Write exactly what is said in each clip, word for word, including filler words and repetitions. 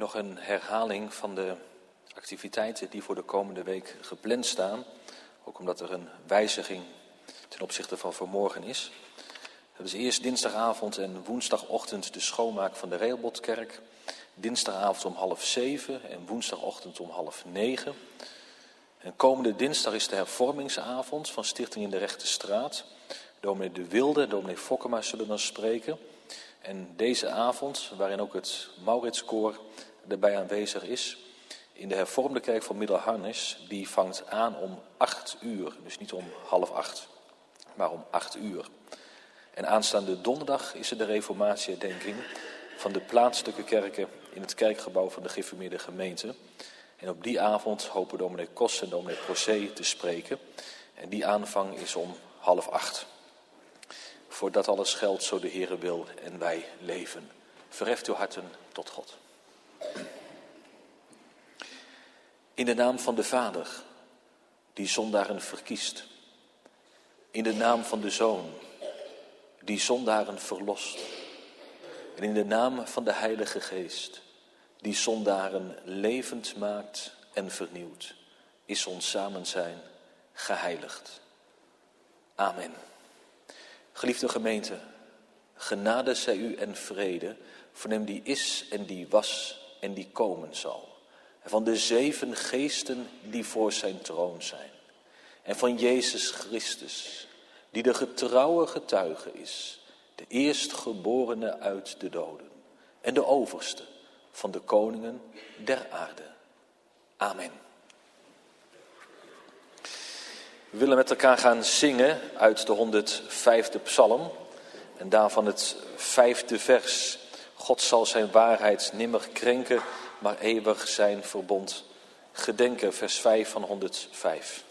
Nog een herhaling van de activiteiten die voor de komende week gepland staan. Ook omdat er een wijziging ten opzichte van vanmorgen is. Dat is eerst dinsdagavond en woensdagochtend de schoonmaak van de Reelbotkerk. Dinsdagavond om half zeven en woensdagochtend om half negen. En komende dinsdag is de hervormingsavond van Stichting in de Rechte Straat. Dominee De Wilde en dominee Fokkema zullen dan spreken. En deze avond, waarin ook het Mauritskoor erbij aanwezig is, in de hervormde kerk van Middelharnis, die vangt aan om acht uur. Dus niet om half acht, maar om acht uur. En aanstaande donderdag is er de reformatieherdenking van de plaatselijke kerken in het kerkgebouw van de gereformeerde gemeente. En op die avond hopen dominee Kos en dominee Procé te spreken. En die aanvang is om half acht. Voordat alles geldt, zo de Heere wil en wij leven. Verheft uw harten tot God. In de naam van de Vader, die zondaren verkiest. In de naam van de Zoon, die zondaren verlost. En in de naam van de Heilige Geest, die zondaren levend maakt en vernieuwt, is ons samenzijn geheiligd. Amen. Geliefde gemeente, genade zij u en vrede van hem die is en die was en die komen zal. En van de zeven geesten die voor zijn troon zijn. En van Jezus Christus, die de getrouwe getuige is, de eerstgeborene uit de doden en de overste van de koningen der aarde. Amen. We willen met elkaar gaan zingen uit de honderdvijfde psalm. En daarvan het vijfde vers. God zal zijn waarheid nimmer krenken, maar eeuwig zijn verbond gedenken. Vers vijf van honderdvijf.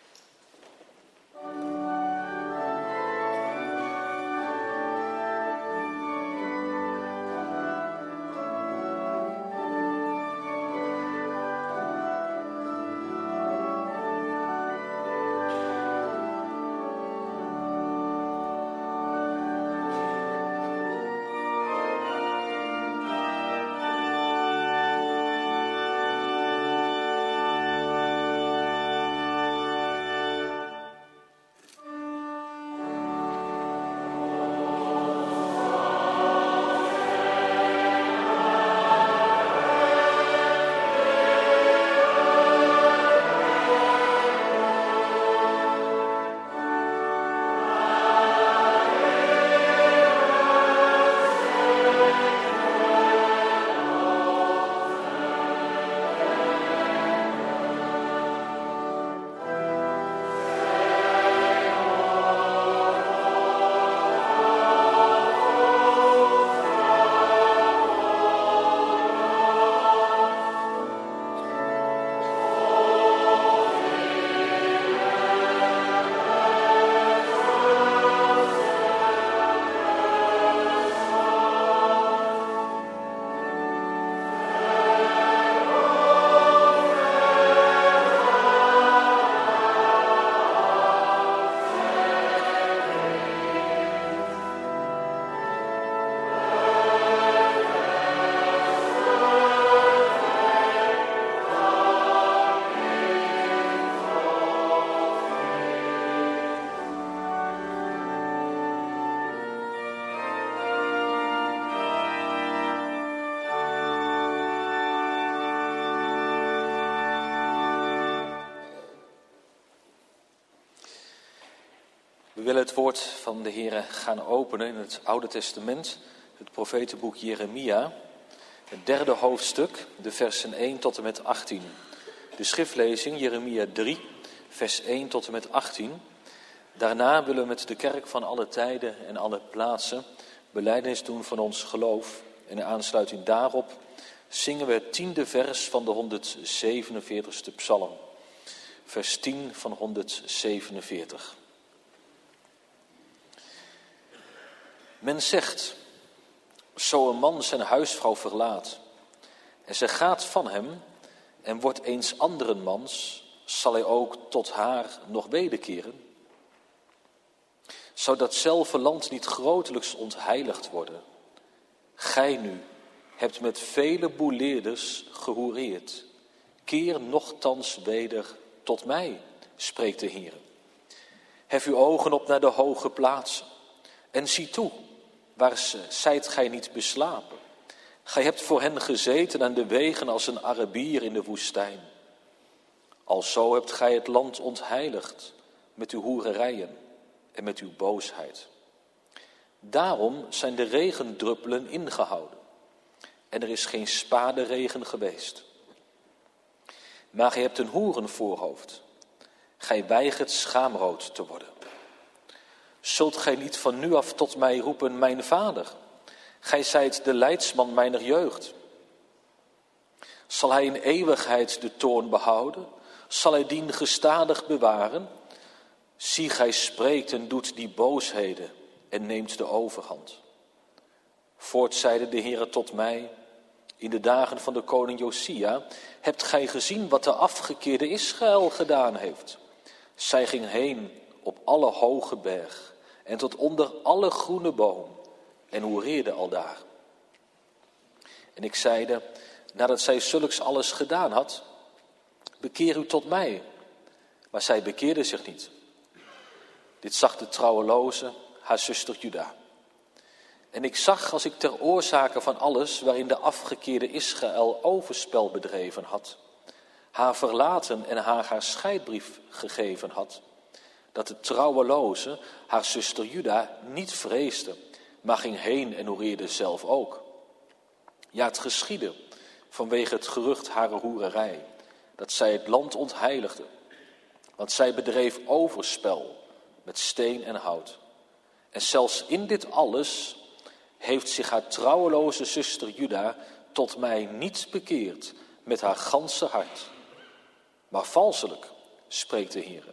We willen het woord van de Heere gaan openen in het Oude Testament, het profetenboek Jeremia, het derde hoofdstuk, de versen één tot en met achttien. De schriftlezing Jeremia drie, vers één tot en met achttien. Daarna willen we met de kerk van alle tijden en alle plaatsen belijdenis doen van ons geloof. En in aansluiting daarop zingen we het tiende vers van de honderdzevenenveertigste psalm. Vers tien van honderdzevenenveertig. Men zegt, zo een man zijn huisvrouw verlaat en zij gaat van hem en wordt eens anderen mans, zal hij ook tot haar nog wederkeren? Zou datzelfde land niet grotelijks ontheiligd worden? Gij nu, hebt met vele boeleerders gehoereerd. Keer nochtans weder tot mij, spreekt de Heer. Hef uw ogen op naar de hoge plaatsen en zie toe, waar zijt gij niet beslapen. Gij hebt voor hen gezeten aan de wegen als een Arabier in de woestijn. Alzo hebt gij het land ontheiligd met uw hoererijen en met uw boosheid. Daarom zijn de regendruppelen ingehouden en er is geen spaderegen geweest. Maar gij hebt een hoerenvoorhoofd. Gij weigert schaamrood te worden. Zult gij niet van nu af tot mij roepen, mijn vader? Gij zijt de leidsman mijner jeugd. Zal hij in eeuwigheid de toorn behouden? Zal hij dien gestadig bewaren? Zie, gij spreekt en doet die boosheden en neemt de overhand. Voorts zeide de Heere tot mij, in de dagen van de koning Josia, hebt gij gezien wat de afgekeerde Israël gedaan heeft? Zij ging heen op alle hoge berg en tot onder alle groene boom en hoereerde aldaar. En ik zeide, nadat zij zulks alles gedaan had, bekeer u tot mij. Maar zij bekeerde zich niet. Dit zag de trouweloze, haar zuster Juda. En ik zag, als ik ter oorzake van alles waarin de afgekeerde Israël overspel bedreven had, haar verlaten en haar haar scheidbrief gegeven had, dat de trouweloze, haar zuster Juda, niet vreesde, maar ging heen en hoereerde zelf ook. Ja, het geschiedde vanwege het gerucht harer hoererij, dat zij het land ontheiligde, want zij bedreef overspel met steen en hout. En zelfs in dit alles heeft zich haar trouweloze zuster Juda tot mij niet bekeerd met haar ganse hart, maar valselijk, spreekt de Heere.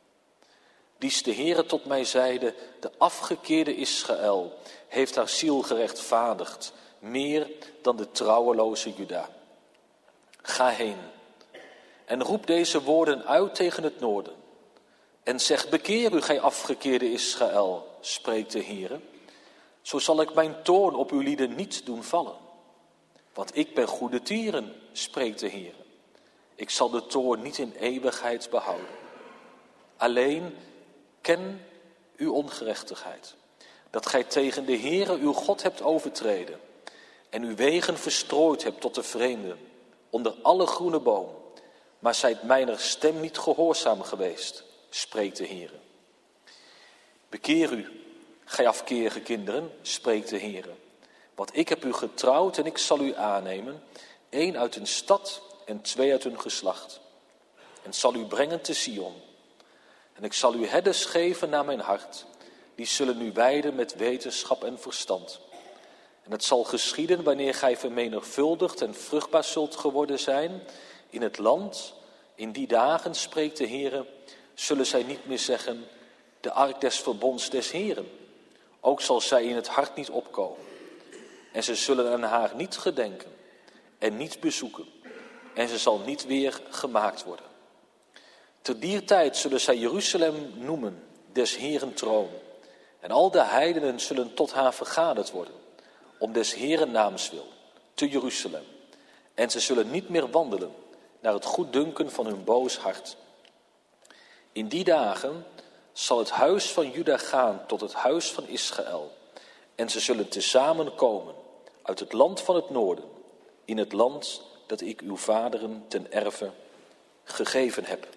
Dies de Heere tot mij zeide, de afgekeerde Israël heeft haar ziel gerechtvaardigd, meer dan de trouweloze Juda. Ga heen en roep deze woorden uit tegen het noorden. En zeg, bekeer u, gij afgekeerde Israël, spreekt de Heere. Zo zal ik mijn toorn op uw lieden niet doen vallen. Want ik ben goede tieren, spreekt de Heere. Ik zal de toorn niet in eeuwigheid behouden. Alleen ken uw ongerechtigheid, dat gij tegen de Heere uw God hebt overtreden en uw wegen verstrooid hebt tot de vreemden, onder alle groene boom, maar zijt mijner stem niet gehoorzaam geweest, spreekt de Heere. Bekeer u, gij afkeerige kinderen, spreekt de Heere, want ik heb u getrouwd en ik zal u aannemen, één uit een stad en twee uit een geslacht, en zal u brengen te Sion. En ik zal u herders geven naar mijn hart, die zullen u wijden met wetenschap en verstand. En het zal geschieden wanneer gij vermenigvuldigd en vruchtbaar zult geworden zijn in het land. In die dagen, spreekt de Heere, zullen zij niet meer zeggen, de ark des verbonds des Heeren. Ook zal zij in het hart niet opkomen. En ze zullen aan haar niet gedenken en niet bezoeken. En ze zal niet weer gemaakt worden. Ter dier tijd zullen zij Jeruzalem noemen, des Heeren troon. En al de heidenen zullen tot haar vergaderd worden, om des Heeren naams wil, te Jeruzalem. En ze zullen niet meer wandelen naar het goeddunken van hun boos hart. In die dagen zal het huis van Juda gaan tot het huis van Israël. En ze zullen tezamen komen uit het land van het noorden, in het land dat ik uw vaderen ten erve gegeven heb.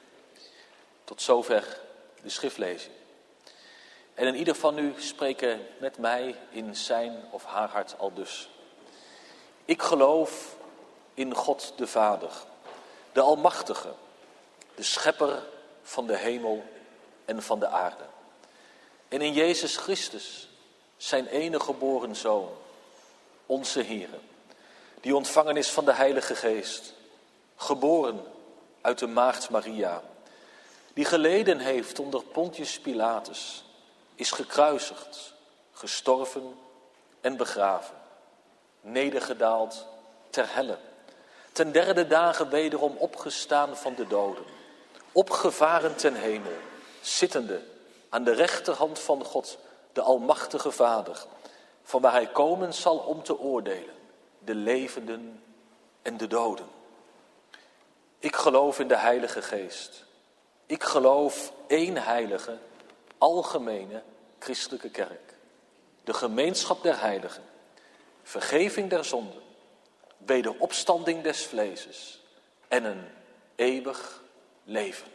Tot zover de schriftlezing. En in ieder van u spreken met mij in zijn of haar hart aldus. Ik geloof in God de Vader, de Almachtige, de Schepper van de hemel en van de aarde. En in Jezus Christus, zijn enige geboren Zoon, onze Heere, die ontvangen is van de Heilige Geest, geboren uit de maagd Maria, die geleden heeft onder Pontius Pilatus, is gekruisigd, gestorven en begraven, nedergedaald ter helle, ten derde dagen wederom opgestaan van de doden, opgevaren ten hemel, zittende aan de rechterhand van God, de Almachtige Vader, van waar hij komen zal om te oordelen, de levenden en de doden. Ik geloof in de Heilige Geest. Ik geloof één heilige, algemene christelijke kerk. De gemeenschap der heiligen, vergeving der zonden, wederopstanding des vleeses en een eeuwig leven.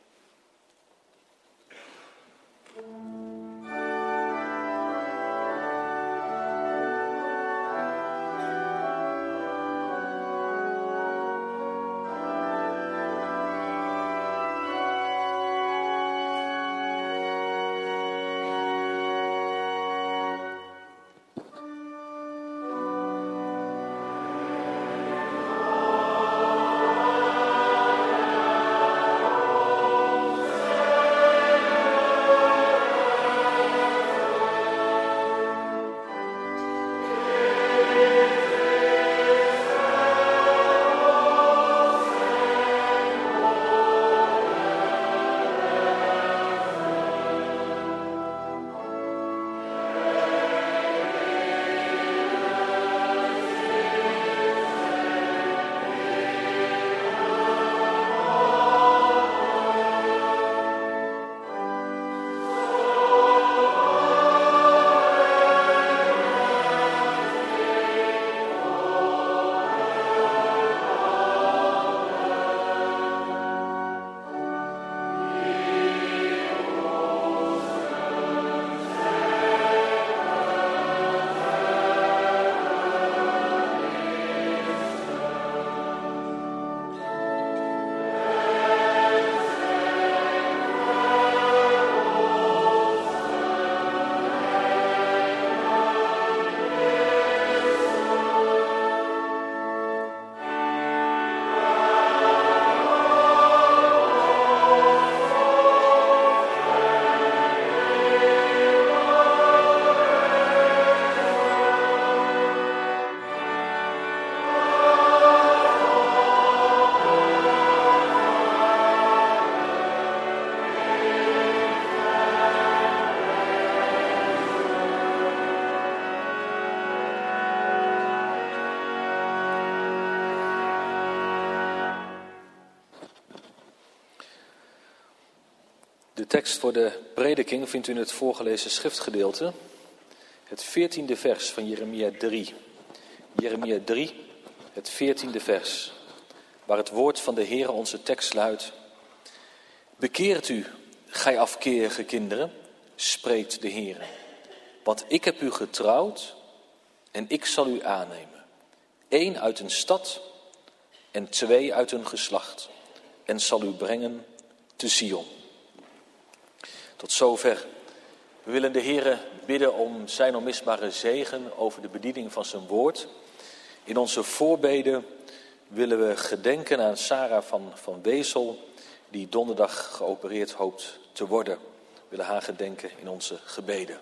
De tekst voor de prediking vindt u in het voorgelezen schriftgedeelte, het veertiende vers van Jeremia drie. Jeremia drie, het veertiende vers, waar het woord van de Heere onze tekst luidt. Bekeert u, gij afkeerige kinderen, spreekt de Heere. Want ik heb u getrouwd en ik zal u aannemen. Eén uit een stad en twee uit een geslacht. En zal u brengen te Sion. Tot zover. We willen de Heere bidden om zijn onmisbare zegen over de bediening van zijn woord. In onze voorbeden willen we gedenken aan Sarah van, van Wezel, die donderdag geopereerd hoopt te worden. We willen haar gedenken in onze gebeden.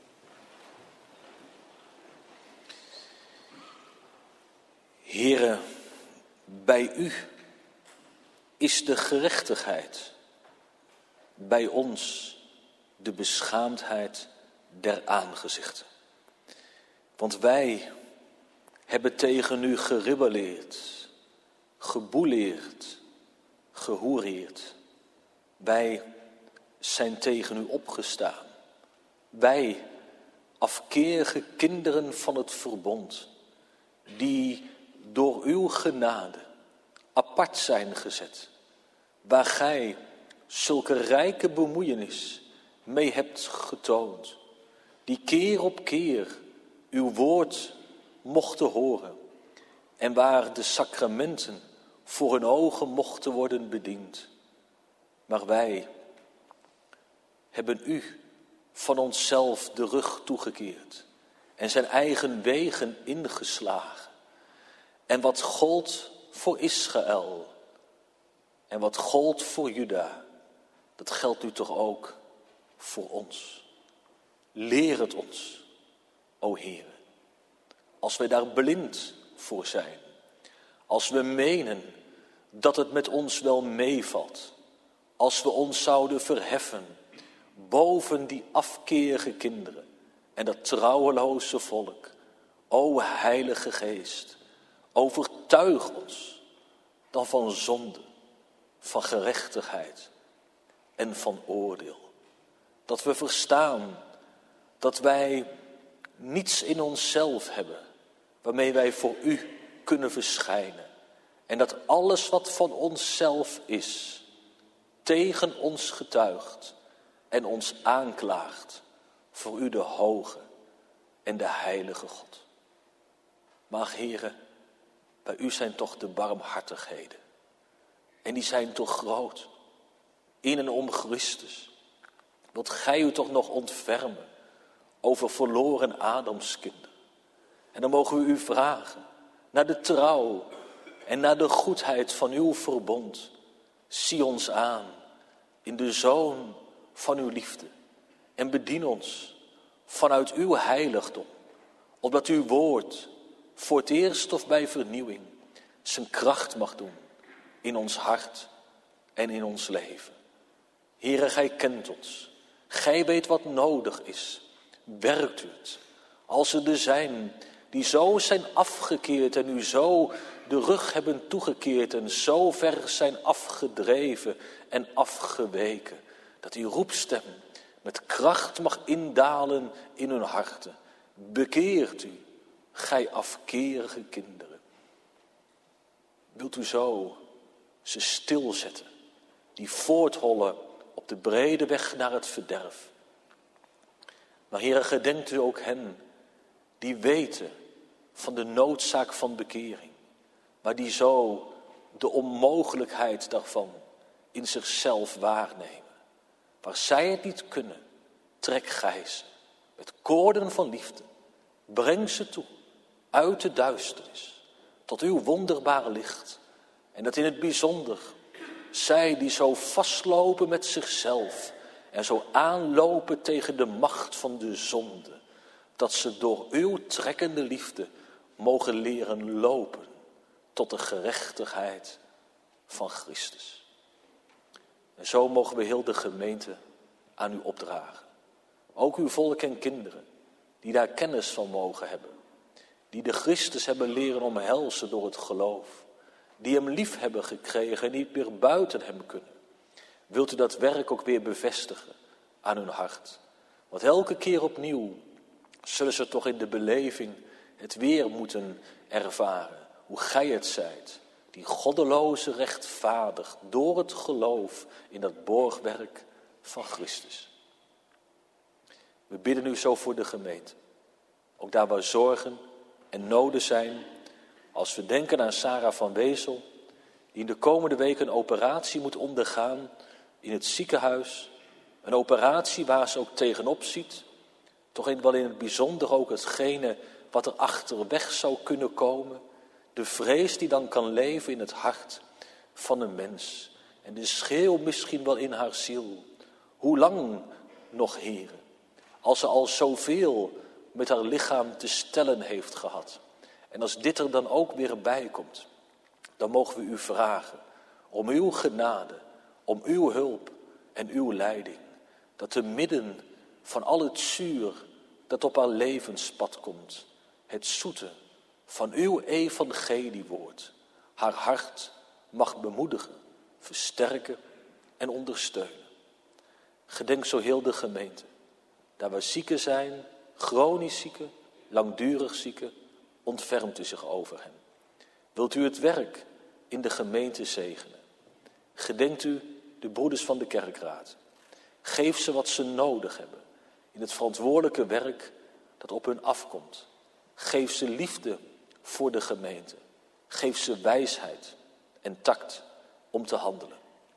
Heere, bij u is de gerechtigheid, bij ons de beschaamdheid der aangezichten. Want wij hebben tegen u gerebelleerd, geboeleerd, gehoereerd. Wij zijn tegen u opgestaan. Wij, afkeerige kinderen van het verbond, die door uw genade apart zijn gezet, waar gij zulke rijke bemoeienis mee hebt getoond, die keer op keer uw woord mochten horen en waar de sacramenten voor hun ogen mochten worden bediend. Maar wij hebben u van onszelf de rug toegekeerd en zijn eigen wegen ingeslagen. En wat gold voor Israël en wat gold voor Juda, dat geldt nu toch ook voor ons. Leer het ons, o Heere. Als wij daar blind voor zijn, als we menen dat het met ons wel meevalt, als we ons zouden verheffen boven die afkeerige kinderen en dat trouweloze volk, o Heilige Geest, Overtuig ons dan van zonde, van gerechtigheid en van oordeel. Dat we verstaan dat wij niets in onszelf hebben waarmee wij voor u kunnen verschijnen. En dat alles wat van onszelf is, tegen ons getuigt en ons aanklaagt voor u de hoge en de heilige God. Maar Heere, bij u zijn toch de barmhartigheden. En die zijn toch groot. In en om Christus. Wilt gij u toch nog ontfermen over verloren Adams kinderen. En dan mogen we u vragen naar de trouw en naar de goedheid van uw verbond. Zie ons aan in de Zoon van uw liefde. En bedien ons vanuit uw heiligdom. Opdat uw woord voor het eerst of bij vernieuwing zijn kracht mag doen in ons hart en in ons leven. Heere, gij kent ons. Gij weet wat nodig is. Werkt u het. Als er er zijn die zo zijn afgekeerd en u zo de rug hebben toegekeerd en zo ver zijn afgedreven en afgeweken, dat die roepstem met kracht mag indalen in hun harten. Bekeert u, gij afkerige kinderen. Wilt u zo ze stilzetten, die voorthollen op de brede weg naar het verderf. Maar Heere, gedenkt u ook hen die weten van de noodzaak van bekering, maar die zo de onmogelijkheid daarvan in zichzelf waarnemen. Waar zij het niet kunnen, trek gij ze met koorden van liefde. Breng ze toe uit de duisternis tot uw wonderbare licht. En dat in het bijzonder zij die zo vastlopen met zichzelf en zo aanlopen tegen de macht van de zonde, dat ze door uw trekkende liefde mogen leren lopen tot de gerechtigheid van Christus. En zo mogen we heel de gemeente aan u opdragen. Ook uw volk en kinderen die daar kennis van mogen hebben. Die de Christus hebben leren omhelzen door het geloof. Die hem lief hebben gekregen en niet meer buiten hem kunnen. Wilt u dat werk ook weer bevestigen aan hun hart. Want elke keer opnieuw zullen ze toch in de beleving het weer moeten ervaren. Hoe gij het zijt, die goddeloze rechtvaardigt door het geloof in dat borgwerk van Christus. We bidden u zo voor de gemeente. Ook daar waar zorgen en noden zijn. Als we denken aan Sarah van Wezel, die in de komende weken een operatie moet ondergaan in het ziekenhuis. Een operatie waar ze ook tegenop ziet. Toch in, wel in het bijzonder ook hetgene wat er achterweg zou kunnen komen. De vrees die dan kan leven in het hart van een mens. En de schreeuw misschien wel in haar ziel. Hoe lang nog, Heere? Als ze al zoveel met haar lichaam te stellen heeft gehad. En als dit er dan ook weer bij komt, dan mogen we u vragen om uw genade, om uw hulp en uw leiding. Dat te midden van al het zuur dat op haar levenspad komt, het zoete van uw evangeliewoord haar hart mag bemoedigen, versterken en ondersteunen. Gedenk zo heel de gemeente, daar waar zieken zijn, chronisch zieken, langdurig zieken, ontfermt u zich over hen. Wilt u het werk in de gemeente zegenen? Gedenkt u de broeders van de kerkraad. Geef ze wat ze nodig hebben in het verantwoordelijke werk dat op hun afkomt. Geef ze liefde voor de gemeente. Geef ze wijsheid en tact om te handelen.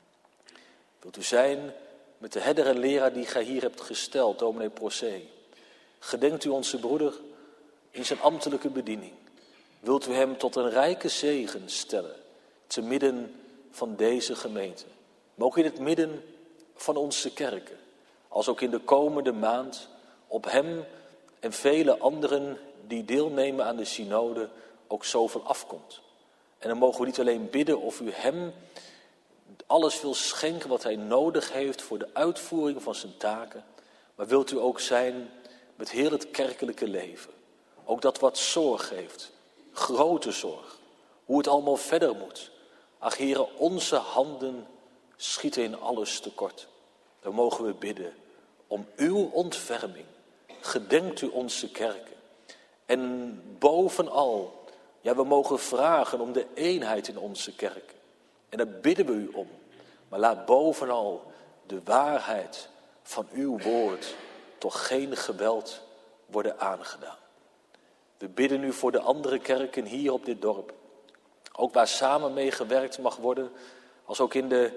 Wilt u zijn met de herder en leraar die gij hier hebt gesteld, dominee Procé. Gedenkt u onze broeder in zijn ambtelijke bediening. Wilt u hem tot een rijke zegen stellen te midden van deze gemeente. Maar ook in het midden van onze kerken. Als ook in de komende maand op hem en vele anderen die deelnemen aan de synode ook zoveel afkomt. En dan mogen we niet alleen bidden of u hem alles wil schenken wat hij nodig heeft voor de uitvoering van zijn taken. Maar wilt u ook zijn met heel het kerkelijke leven. Ook dat wat zorg heeft. Grote zorg. hoe het allemaal verder moet. Ach Heere, onze handen schieten in alles tekort. Dan mogen we bidden om uw ontferming. Gedenkt u onze kerken. En bovenal, ja, we mogen vragen om de eenheid in onze kerken. En daar bidden we u om. Maar laat bovenal de waarheid van uw woord toch geen geweld worden aangedaan. We bidden nu voor de andere kerken hier op dit dorp. Ook waar samen mee gewerkt mag worden. Als ook in de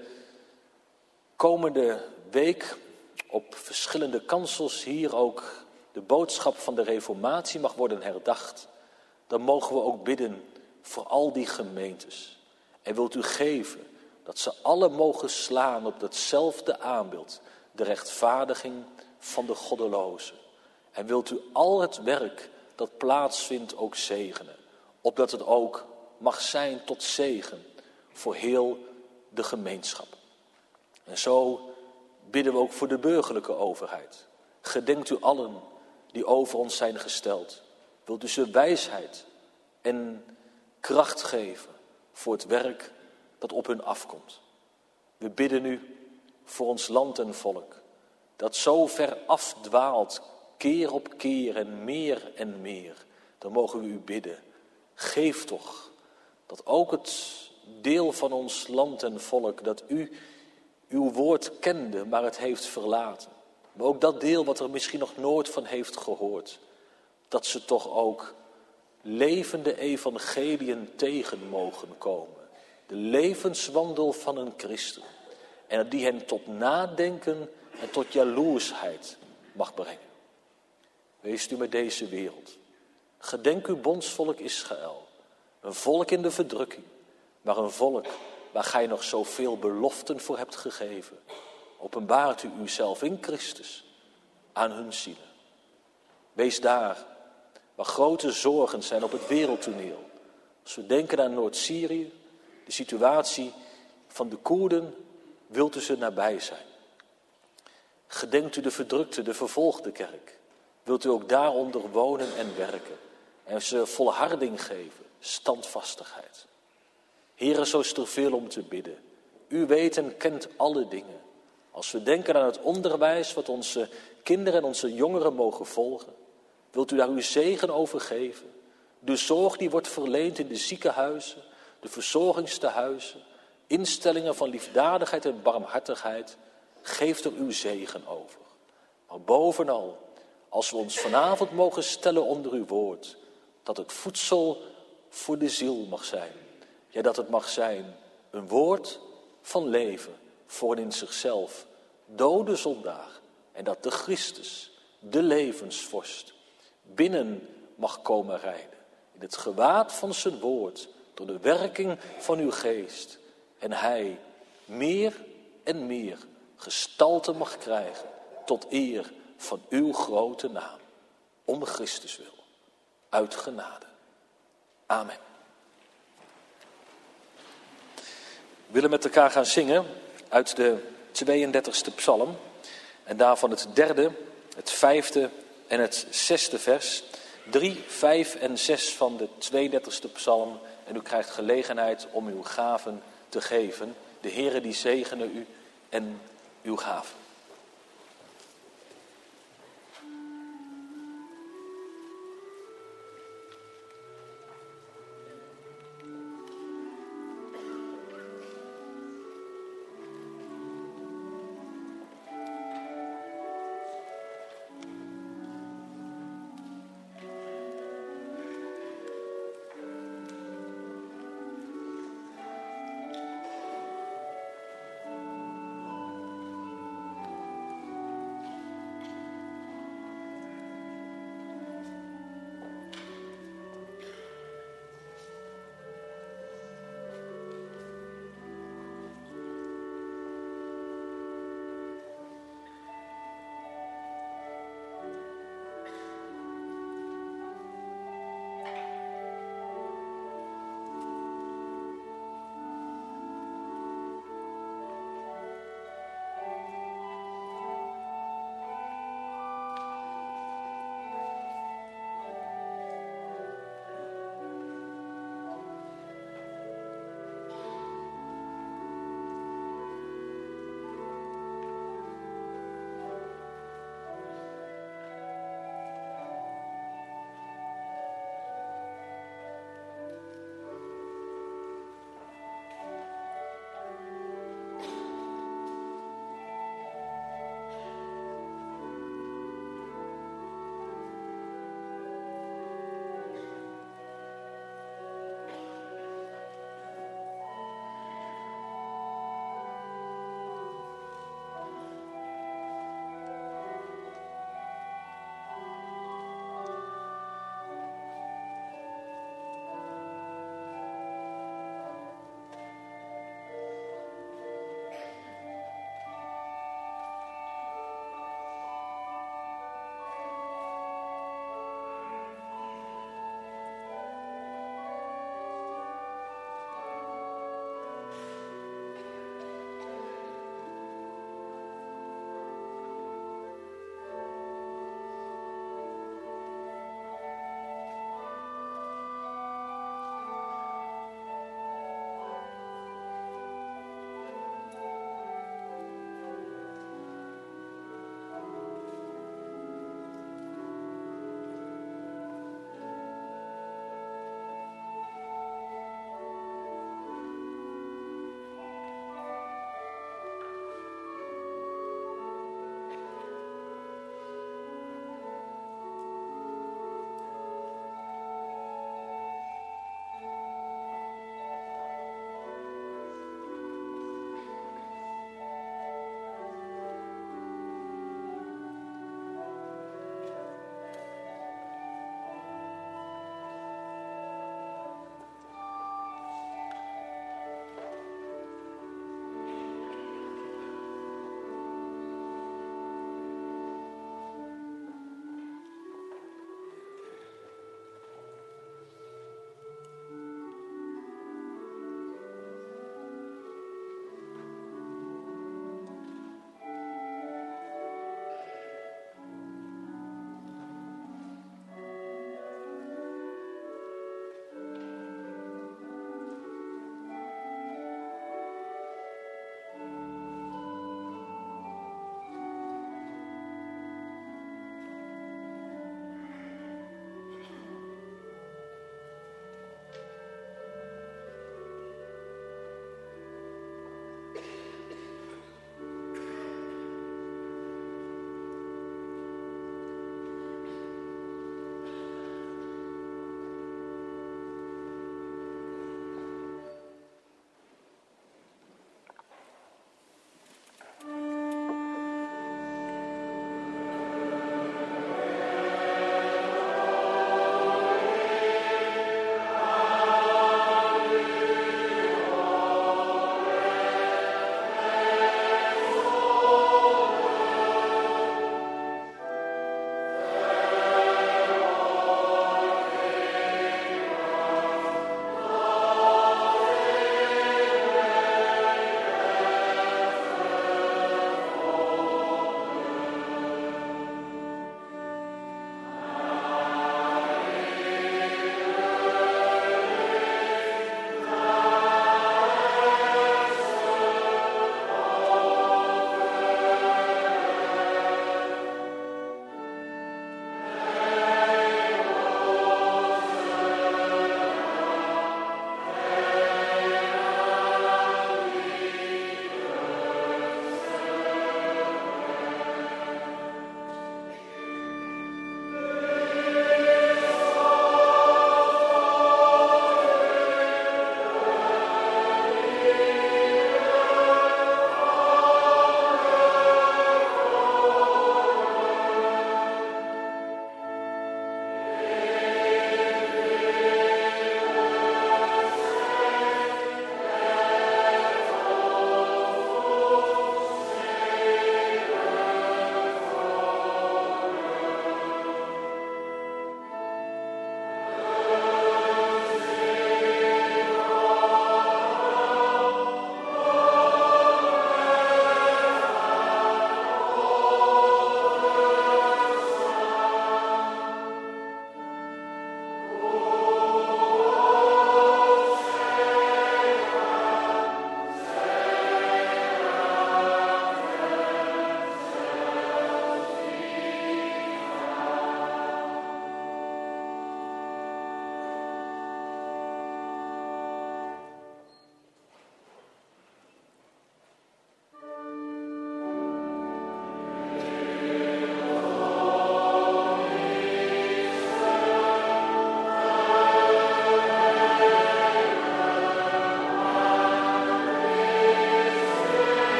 komende week op verschillende kansels hier ook de boodschap van de reformatie mag worden herdacht. Dan mogen we ook bidden voor al die gemeentes. En wilt u geven dat ze alle mogen slaan op datzelfde aanbeeld. De rechtvaardiging van de goddeloze. En wilt u al het werk dat plaatsvindt ook zegenen. Opdat het ook mag zijn tot zegen voor heel de gemeenschap. En zo bidden we ook voor de burgerlijke overheid. Gedenkt u allen die over ons zijn gesteld. Wilt u ze wijsheid en kracht geven voor het werk dat op hun afkomt. We bidden u voor ons land en volk. Dat zo ver afdwaalt, keer op keer en meer en meer. Dan mogen we u bidden. Geef toch dat ook het deel van ons land en volk dat u uw woord kende, maar het heeft verlaten. Maar ook dat deel wat er misschien nog nooit van heeft gehoord. Dat ze toch ook levende evangeliën tegen mogen komen. De levenswandel van een christen. En die hen tot nadenken en tot jaloersheid mag brengen. Wees u met deze wereld. Gedenk uw bondsvolk Israël. Een volk in de verdrukking. Maar een volk waar gij nog zoveel beloften voor hebt gegeven. Openbaart u uzelf in Christus aan hun zielen. Wees daar waar grote zorgen zijn op het wereldtoneel. Als we denken aan Noord-Syrië, de situatie van de Koerden, wilt u ze nabij zijn. Gedenkt u de verdrukte, de vervolgde kerk. Wilt u ook daaronder wonen en werken. En ze volharding geven, standvastigheid. Heere, zo is er veel om te bidden. U weet en kent alle dingen. Als we denken aan het onderwijs wat onze kinderen en onze jongeren mogen volgen. Wilt u daar uw zegen over geven? De zorg die wordt verleend in de ziekenhuizen, de verzorgingstehuizen, instellingen van liefdadigheid en barmhartigheid. Geeft er uw zegen over. Maar bovenal, als we ons vanavond mogen stellen onder uw woord, dat het voedsel voor de ziel mag zijn. Ja, dat het mag zijn een woord van leven voor een in zichzelf dode zondaar. En dat de Christus, de levensvorst, binnen mag komen rijden. In het gewaad van zijn woord, door de werking van uw geest. En hij meer en meer gestalte mag krijgen tot eer van uw grote naam. Om Christus wil. Uit genade. Amen. We willen met elkaar gaan zingen uit de tweeëndertigste psalm. En daarvan het derde, het vijfde en het zesde vers. Drie, vijf en zes van de tweeëndertigste psalm. En u krijgt gelegenheid om uw gaven te geven. De Heere die zegene u en uw gaven.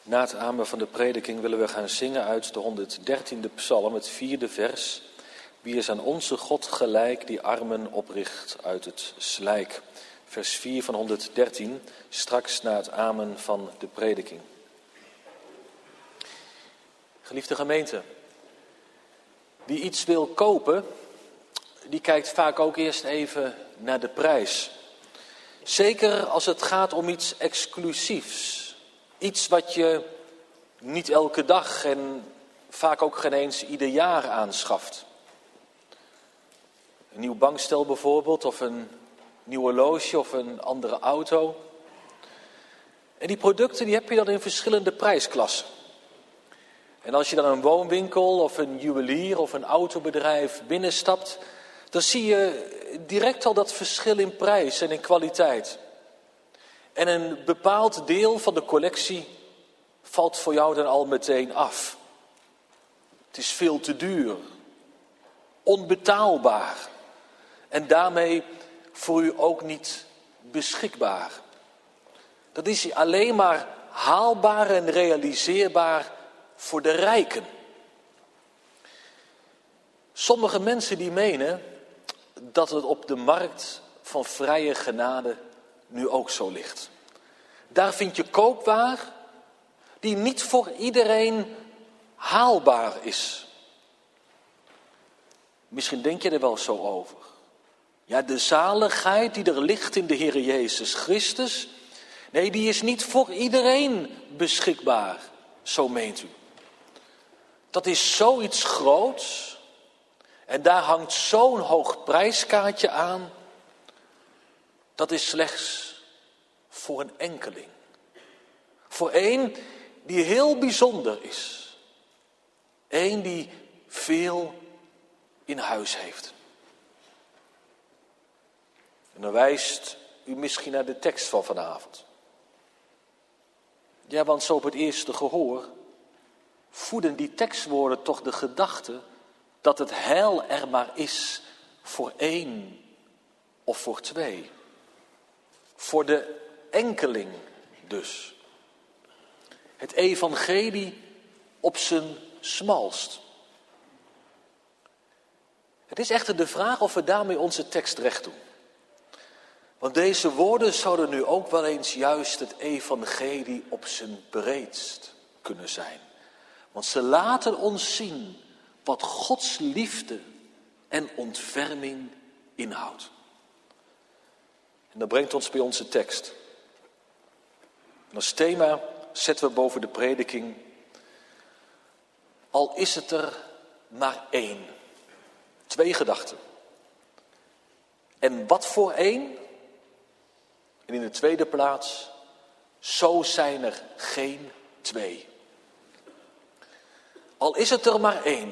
Na het amen van de prediking willen we gaan zingen uit de honderddertiende psalm, het vierde vers. Wie is aan onze God gelijk, die armen opricht uit het slijk. Vers vier van honderddertien, straks na het amen van de prediking. Geliefde gemeente, wie iets wil kopen, die kijkt vaak ook eerst even naar de prijs. Zeker als het gaat om iets exclusiefs. Iets wat je niet elke dag en vaak ook geen eens ieder jaar aanschaft. Een nieuw bankstel bijvoorbeeld, of een nieuw horloge of een andere auto. En die producten die heb je dan in verschillende prijsklassen. En als je dan een woonwinkel of een juwelier of een autobedrijf binnenstapt, dan zie je direct al dat verschil in prijs en in kwaliteit. En een bepaald deel van de collectie valt voor jou dan al meteen af. Het is veel te duur, onbetaalbaar en daarmee voor u ook niet beschikbaar. Dat is alleen maar haalbaar en realiseerbaar voor de rijken. Sommige mensen die menen dat het op de markt van vrije genade nu ook zo ligt. Daar vind je koopwaar die niet voor iedereen haalbaar is. Misschien denk je er wel zo over. Ja, de zaligheid die er ligt in de Heer Jezus Christus, nee, die is niet voor iedereen beschikbaar, zo meent u. Dat is zoiets groots en daar hangt zo'n hoog prijskaartje aan. Dat is slechts voor een enkeling. Voor één die heel bijzonder is. Eén die veel in huis heeft. En dan wijst u misschien naar de tekst van vanavond. Ja, want zo op het eerste gehoor voeden die tekstwoorden toch de gedachte dat het heil er maar is voor één of voor twee. Voor de enkeling dus. Het evangelie op zijn smalst. Het is echter de vraag of we daarmee onze tekst recht doen. Want deze woorden zouden nu ook wel eens juist het evangelie op zijn breedst kunnen zijn. Want ze laten ons zien wat Gods liefde en ontferming inhoudt. En dat brengt ons bij onze tekst. En als thema zetten we boven de prediking: al is het er maar één. Twee gedachten. En wat voor één? En in de tweede plaats, zo zijn er geen twee. Al is het er maar één.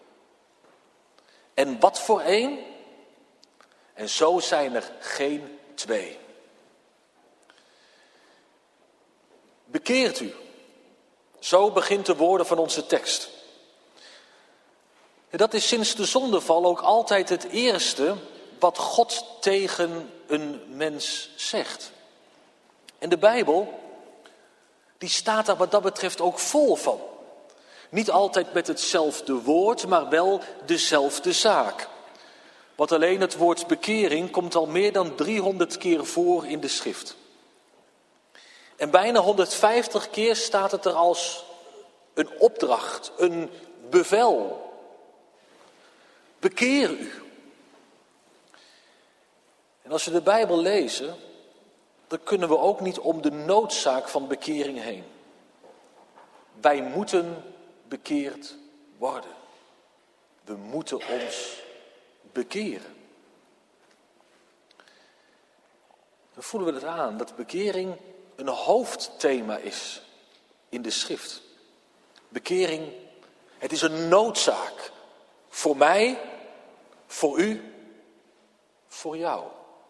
En wat voor één? En zo zijn er geen twee. Bekeert u. Zo begint de woorden van onze tekst. En dat is sinds de zondeval ook altijd het eerste wat God tegen een mens zegt. En de Bijbel, die staat daar wat dat betreft ook vol van. Niet altijd met hetzelfde woord, maar wel dezelfde zaak. Want alleen het woord bekering komt al meer dan driehonderd keer voor in de schrift. En bijna honderdvijftig keer staat het er als een opdracht, een bevel. Bekeer u. En als we de Bijbel lezen, dan kunnen we ook niet om de noodzaak van bekering heen. Wij moeten bekeerd worden. We moeten ons bekeren. Dan voelen we het aan dat bekering een hoofdthema is in de schrift. Bekering, het is een noodzaak voor mij, voor u, voor jou.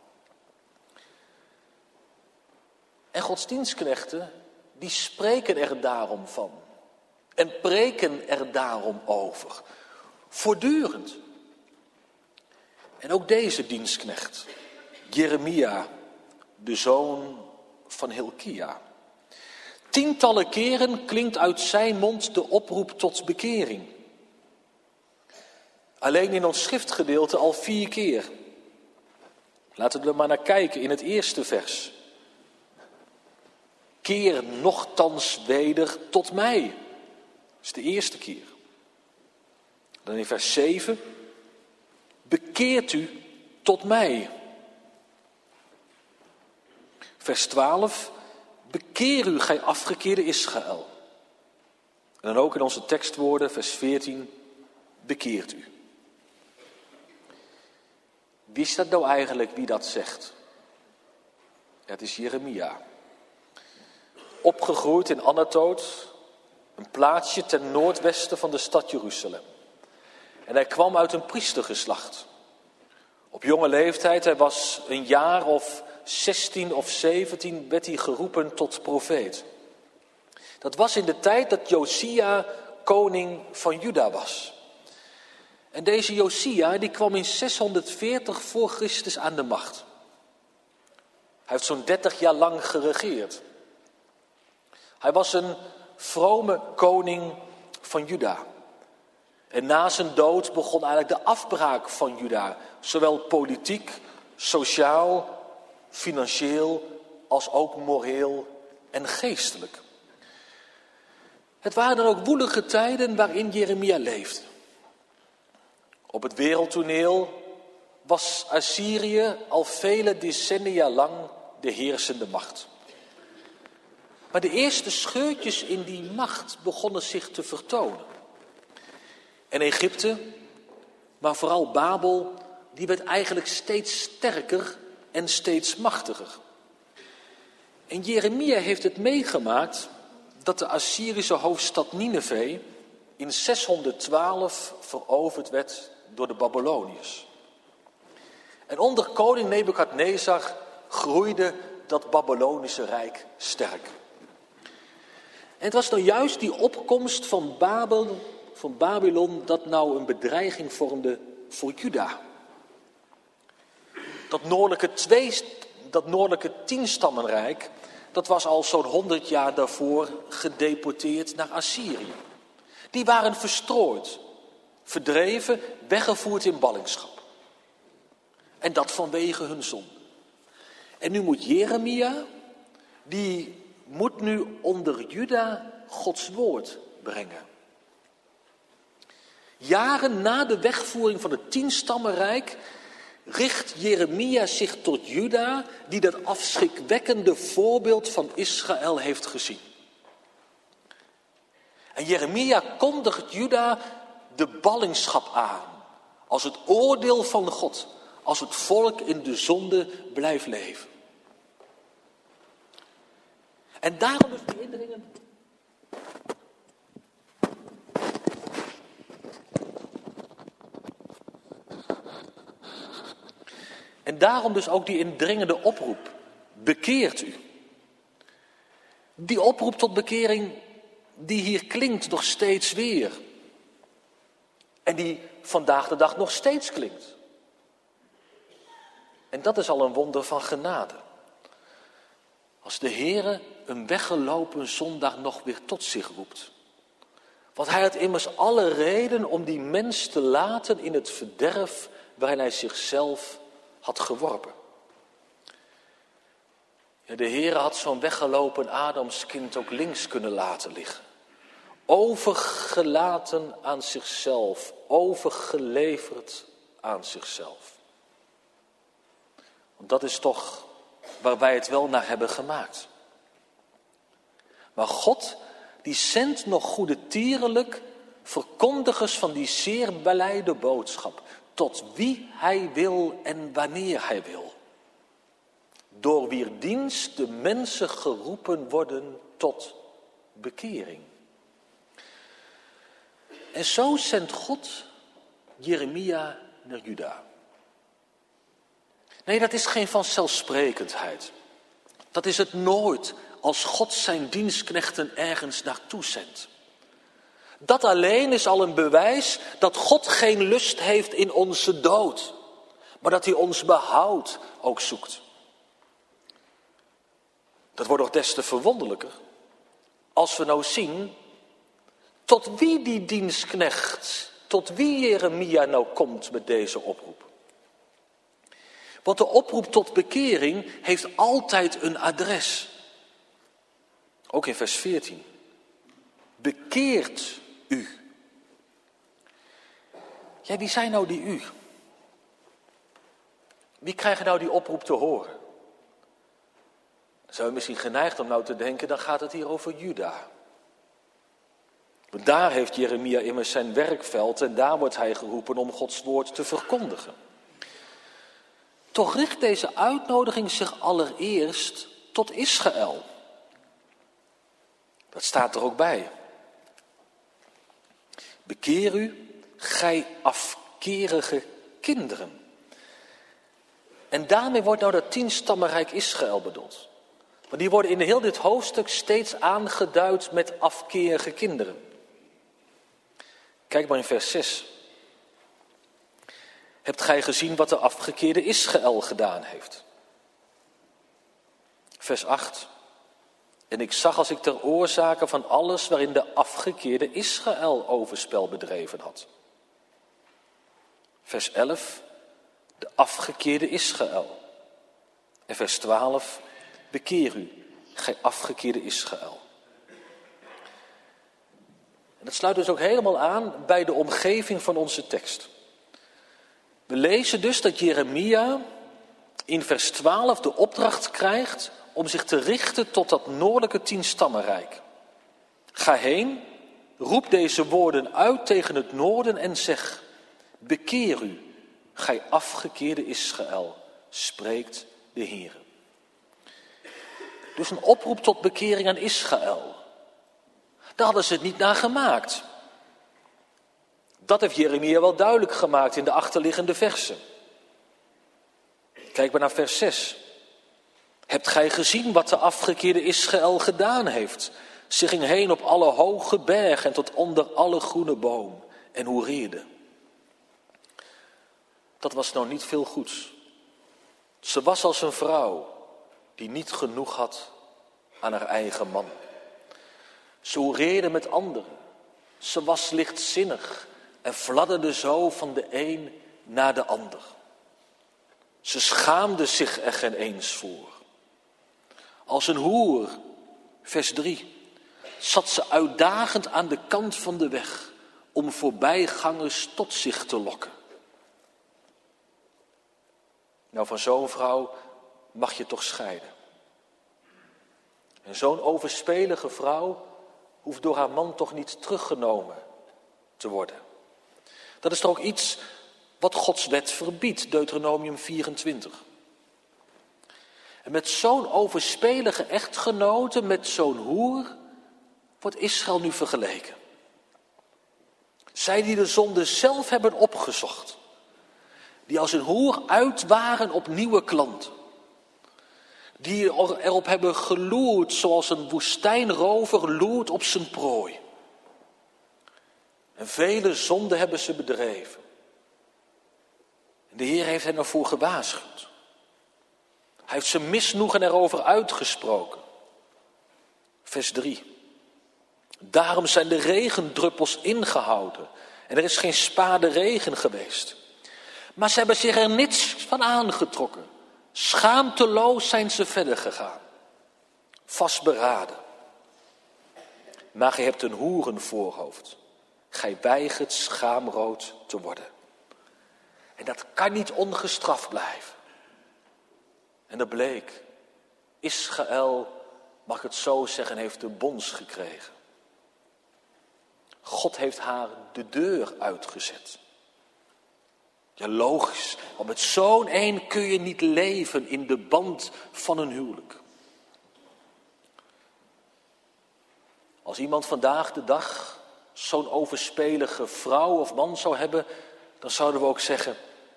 En godsdienstknechten, die spreken er daarom van. En preken er daarom over. Voortdurend. En ook deze dienstknecht, Jeremia, de zoon van Hilkia. Tientallen keren klinkt uit zijn mond de oproep tot bekering. Alleen in ons schriftgedeelte al vier keer. Laten we er maar naar kijken in het eerste vers. Keer nochtans weder tot mij. Dat is de eerste keer. Dan in vers zeven. Bekeert u tot mij. Vers twaalf. Bekeer u, gij afgekeerde Israël. En dan ook in onze tekstwoorden, vers veertien. Bekeert u. Wie is dat nou eigenlijk wie dat zegt? Ja, het is Jeremia. Opgegroeid in Anatoot, een plaatsje ten noordwesten van de stad Jeruzalem. En hij kwam uit een priestergeslacht. Op jonge leeftijd, hij was een jaar of zestien of zeventien, werd hij geroepen tot profeet. Dat was in de tijd dat Josia koning van Juda was. En deze Josia die kwam in zeshonderdveertig voor Christus aan de macht. Hij heeft zo'n dertig jaar lang geregeerd. Hij was een vrome koning van Juda. En na zijn dood begon eigenlijk de afbraak van Juda. Zowel politiek, sociaal, financieel als ook moreel en geestelijk. Het waren dan ook woelige tijden waarin Jeremia leefde. Op het wereldtoneel was Assyrië al vele decennia lang de heersende macht. Maar de eerste scheurtjes in die macht begonnen zich te vertonen. En Egypte, maar vooral Babel, die werd eigenlijk steeds sterker en steeds machtiger. En Jeremia heeft het meegemaakt dat de Assyrische hoofdstad Nineve in zeshonderdtwaalf veroverd werd door de Babyloniërs. En onder koning Nebukadnezar groeide dat Babylonische rijk sterk. En het was nou juist die opkomst van, Babel, van Babylon dat nou een bedreiging vormde voor Juda. Dat noordelijke, twee, dat noordelijke tienstammenrijk, dat was al zo'n honderd jaar daarvoor gedeporteerd naar Assyrië. Die waren verstrooid, verdreven, weggevoerd in ballingschap. En dat vanwege hun zonde. En nu moet Jeremia, die moet nu onder Juda Gods woord brengen. Jaren na de wegvoering van het tienstammenrijk richt Jeremia zich tot Juda, die dat afschrikwekkende voorbeeld van Israël heeft gezien. En Jeremia kondigt Juda de ballingschap aan, als het oordeel van God, als het volk in de zonde blijft leven. En daarom dus die indringen. En daarom dus ook die indringende oproep. Bekeert u. Die oproep tot bekering die hier klinkt nog steeds weer. En die vandaag de dag nog steeds klinkt. En dat is al een wonder van genade. Als de Heere een weggelopen zondaar nog weer tot zich roept. Want hij had immers alle reden om die mens te laten in het verderf waarin hij zichzelf had geworpen. Ja, de Heere had zo'n weggelopen Adamskind ook links kunnen laten liggen. Overgelaten aan zichzelf, overgeleverd aan zichzelf. Want dat is toch waar wij het wel naar hebben gemaakt. Maar God, die zendt nog goedertierlijk verkondigers van die zeer blijde boodschap. Tot wie hij wil en wanneer hij wil. Door wier dienst de mensen geroepen worden tot bekering. En zo zendt God Jeremia naar Juda. Nee, dat is geen vanzelfsprekendheid. Dat is het nooit als God zijn dienstknechten ergens naartoe zendt. Dat alleen is al een bewijs dat God geen lust heeft in onze dood. Maar dat hij ons behoud ook zoekt. Dat wordt nog des te verwonderlijker als we nou zien tot wie die dienstknecht, tot wie Jeremia nou komt met deze oproep. Want de oproep tot bekering heeft altijd een adres. Ook in vers veertien. Bekeert u. Ja, wie zijn nou die u? Wie krijgen nou die oproep te horen? Dan zou je misschien geneigd om nou te denken, dan gaat het hier over Juda. Want daar heeft Jeremia immers zijn werkveld en daar wordt hij geroepen om Gods woord te verkondigen. Toch richt deze uitnodiging zich allereerst tot Israël. Dat staat er ook bij. Bekeer u, gij afkerige kinderen. En daarmee wordt nou dat tienstammenrijk Israël bedoeld. Want die worden in heel dit hoofdstuk steeds aangeduid met afkerige kinderen. Kijk maar in vers zes. Hebt gij gezien wat de afgekeerde Israël gedaan heeft? Vers acht. En ik zag als ik ter oorzake van alles waarin de afgekeerde Israël overspel bedreven had. Vers elf. De afgekeerde Israël. En vers twaalf. Bekeer u, gij afgekeerde Israël. En dat sluit dus ook helemaal aan bij de omgeving van onze tekst. We lezen dus dat Jeremia in vers twaalf de opdracht krijgt om zich te richten tot dat noordelijke tienstammenrijk. Ga heen, roep deze woorden uit tegen het noorden en zeg: bekeer u, gij afgekeerde Israël, spreekt de Heer. Dus een oproep tot bekering aan Israël. Daar hadden ze het niet naar gemaakt. Dat heeft Jeremia wel duidelijk gemaakt in de achterliggende versen. Kijk maar naar vers zes. Hebt gij gezien wat de afgekeerde Israël gedaan heeft? Ze ging heen op alle hoge bergen en tot onder alle groene boom en hoereerde. Dat was nou niet veel goeds. Ze was als een vrouw die niet genoeg had aan haar eigen man. Ze hoereerde met anderen. Ze was lichtzinnig en fladderde zo van de een naar de ander. Ze schaamde zich er geen eens voor. Als een hoer, vers drie, zat ze uitdagend aan de kant van de weg om voorbijgangers tot zich te lokken. Nou, van zo'n vrouw mag je toch scheiden. En zo'n overspelige vrouw hoeft door haar man toch niet teruggenomen te worden. Dat is toch ook iets wat Gods wet verbiedt, Deuteronomium vierentwintig. En met zo'n overspelige echtgenote, met zo'n hoer, wordt Israël nu vergeleken. Zij die de zonde zelf hebben opgezocht. Die als een hoer uit waren op nieuwe klanten. Die erop hebben geloerd zoals een woestijnrover loert op zijn prooi. En vele zonden hebben ze bedreven. En de Heer heeft hen ervoor gewaarschuwd. Hij heeft zijn misnoegen erover uitgesproken. Vers drie. Daarom zijn de regendruppels ingehouden. En er is geen spade regen geweest. Maar ze hebben zich er niets van aangetrokken. Schaamteloos zijn ze verder gegaan. Vastberaden. Maar gij hebt een hoerenvoorhoofd. Gij weigert schaamrood te worden. En dat kan niet ongestraft blijven. En dat bleek. Israël, mag ik het zo zeggen, heeft de bons gekregen. God heeft haar de deur uitgezet. Ja, logisch, want met zo'n een kun je niet leven in de band van een huwelijk. Als iemand vandaag de dag zo'n overspelige vrouw of man zou hebben, dan zouden we ook zeggen,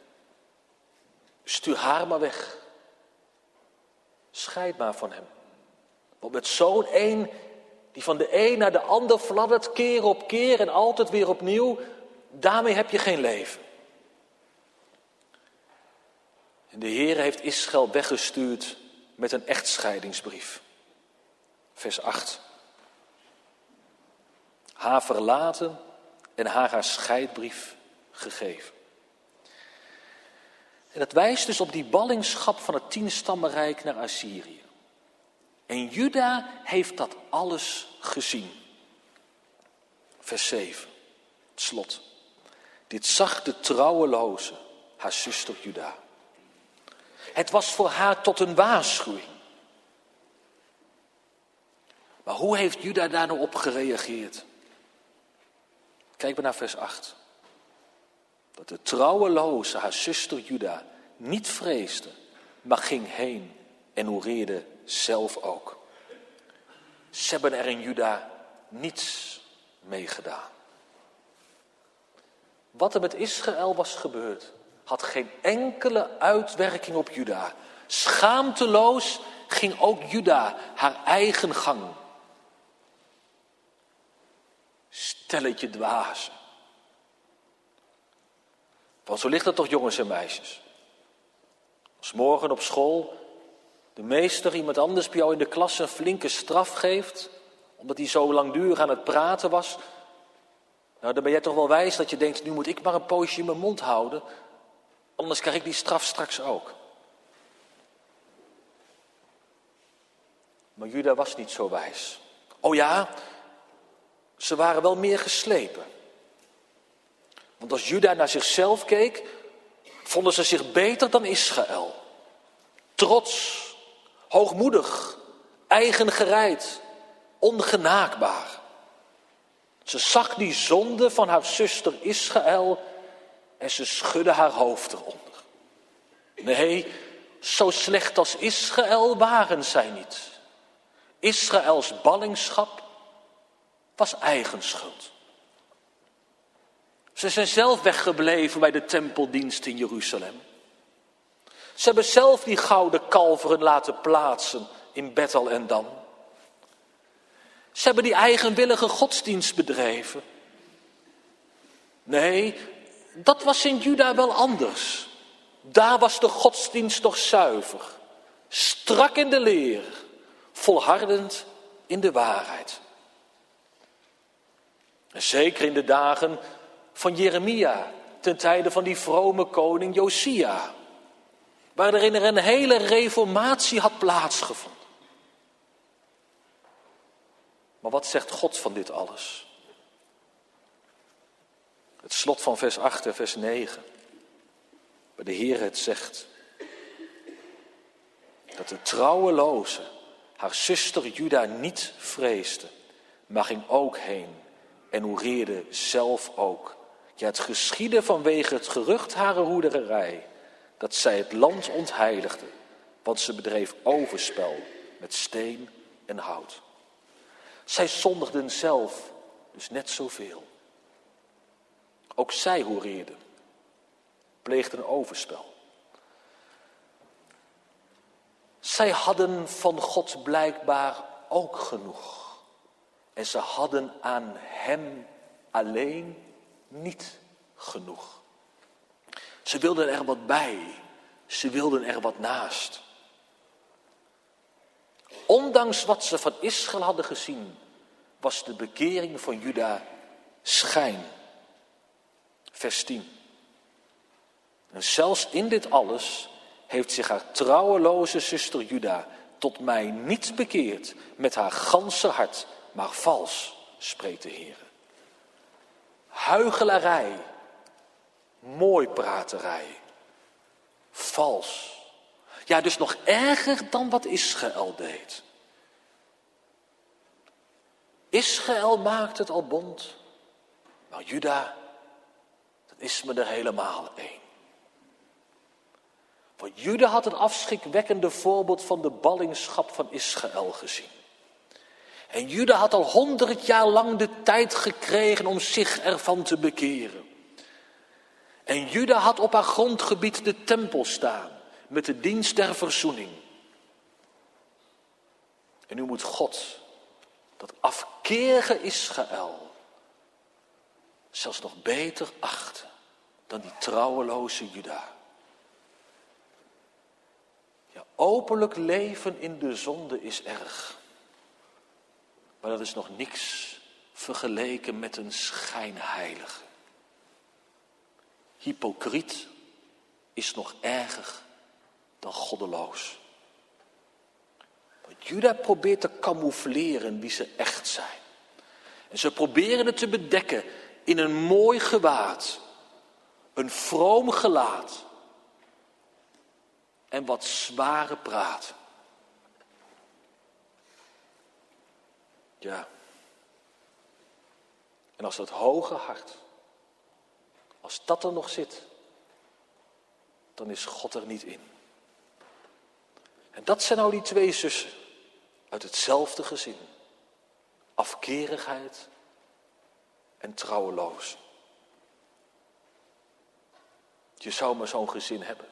stuur haar maar weg. Scheid maar van hem. Want met zo'n een, die van de een naar de ander fladdert, keer op keer en altijd weer opnieuw, daarmee heb je geen leven. En de Heer heeft Israël weggestuurd met een echtscheidingsbrief. Vers acht. haar verlaten en haar haar scheidbrief gegeven. En dat wijst dus op die ballingschap van het tienstammenrijk naar Assyrië. En Juda heeft dat alles gezien. Vers zeven, het slot. Dit zag de trouweloze, haar zuster Juda. Het was voor haar tot een waarschuwing. Maar hoe heeft Juda daar nou op gereageerd? Kijk maar naar vers acht. Dat de trouweloze, haar zuster Juda, niet vreesde, maar ging heen en hoereerde zelf ook. Ze hebben er in Juda niets mee gedaan. Wat er met Israël was gebeurd, had geen enkele uitwerking op Juda. Schaamteloos ging ook Juda haar eigen gang. Stelletje dwazen. Want zo ligt het toch, jongens en meisjes. Als morgen op school de meester iemand anders bij jou in de klas een flinke straf geeft, omdat hij zo langdurig aan het praten was, nou dan ben jij toch wel wijs dat je denkt, nu moet ik maar een poosje in mijn mond houden, anders krijg ik die straf straks ook. Maar Juda was niet zo wijs. Oh ja, ze waren wel meer geslepen. Want als Juda naar zichzelf keek, vonden ze zich beter dan Israël. Trots, hoogmoedig, eigengereid, ongenaakbaar. Ze zag die zonde van haar zuster Israël en ze schudde haar hoofd eronder. Nee, zo slecht als Israël waren zij niet. Israëls ballingschap was eigen schuld. Ze zijn zelf weggebleven bij de tempeldienst in Jeruzalem. Ze hebben zelf die gouden kalveren laten plaatsen in Bethel en Dan. Ze hebben die eigenwillige godsdienst bedreven. Nee, dat was in Juda wel anders. Daar was de godsdienst nog zuiver. Strak in de leer. Volhardend in de waarheid. En zeker in de dagen van Jeremia, ten tijde van die vrome koning Josia, waarin er een hele reformatie had plaatsgevonden. Maar wat zegt God van dit alles? Het slot van vers acht en vers negen, waar de Heer het zegt, dat de trouweloze haar zuster Juda niet vreesde, maar ging ook heen en hoereerde zelf ook. Ja, het geschiedde vanwege het gerucht haar hoedererij, dat zij het land ontheiligde, want ze bedreef overspel met steen en hout. Zij zondigden zelf dus net zoveel. Ook zij hoereerden, pleegden overspel. Zij hadden van God blijkbaar ook genoeg. En ze hadden aan hem alleen niet genoeg. Ze wilden er wat bij. Ze wilden er wat naast. Ondanks wat ze van Israël hadden gezien, was de bekering van Juda schijn. Vers tien. En zelfs in dit alles heeft zich haar trouweloze zuster Juda tot mij niet bekeerd met haar ganse hart, maar vals, spreekt de Heer. Huichelarij, mooipraterij, vals. Ja, dus nog erger dan wat Israël deed. Israël maakt het al bond, maar Juda, dat is me er helemaal één. Want Juda had het afschrikwekkende voorbeeld van de ballingschap van Israël gezien. En Juda had al honderd jaar lang de tijd gekregen om zich ervan te bekeren. En Juda had op haar grondgebied de tempel staan met de dienst der verzoening. En nu moet God dat afkeerige Israël zelfs nog beter achten dan die trouweloze Juda. Ja, openlijk leven in de zonde is erg. Maar dat is nog niks vergeleken met een schijnheilige. Hypocriet is nog erger dan goddeloos. Want Juda probeert te camoufleren wie ze echt zijn. En ze proberen het te bedekken in een mooi gewaad, een vroom gelaat en wat zware praat. Ja. En als dat hoge hart, als dat er nog zit, dan is God er niet in. En dat zijn nou die twee zussen uit hetzelfde gezin. Afkerigheid en trouweloos. Je zou maar zo'n gezin hebben.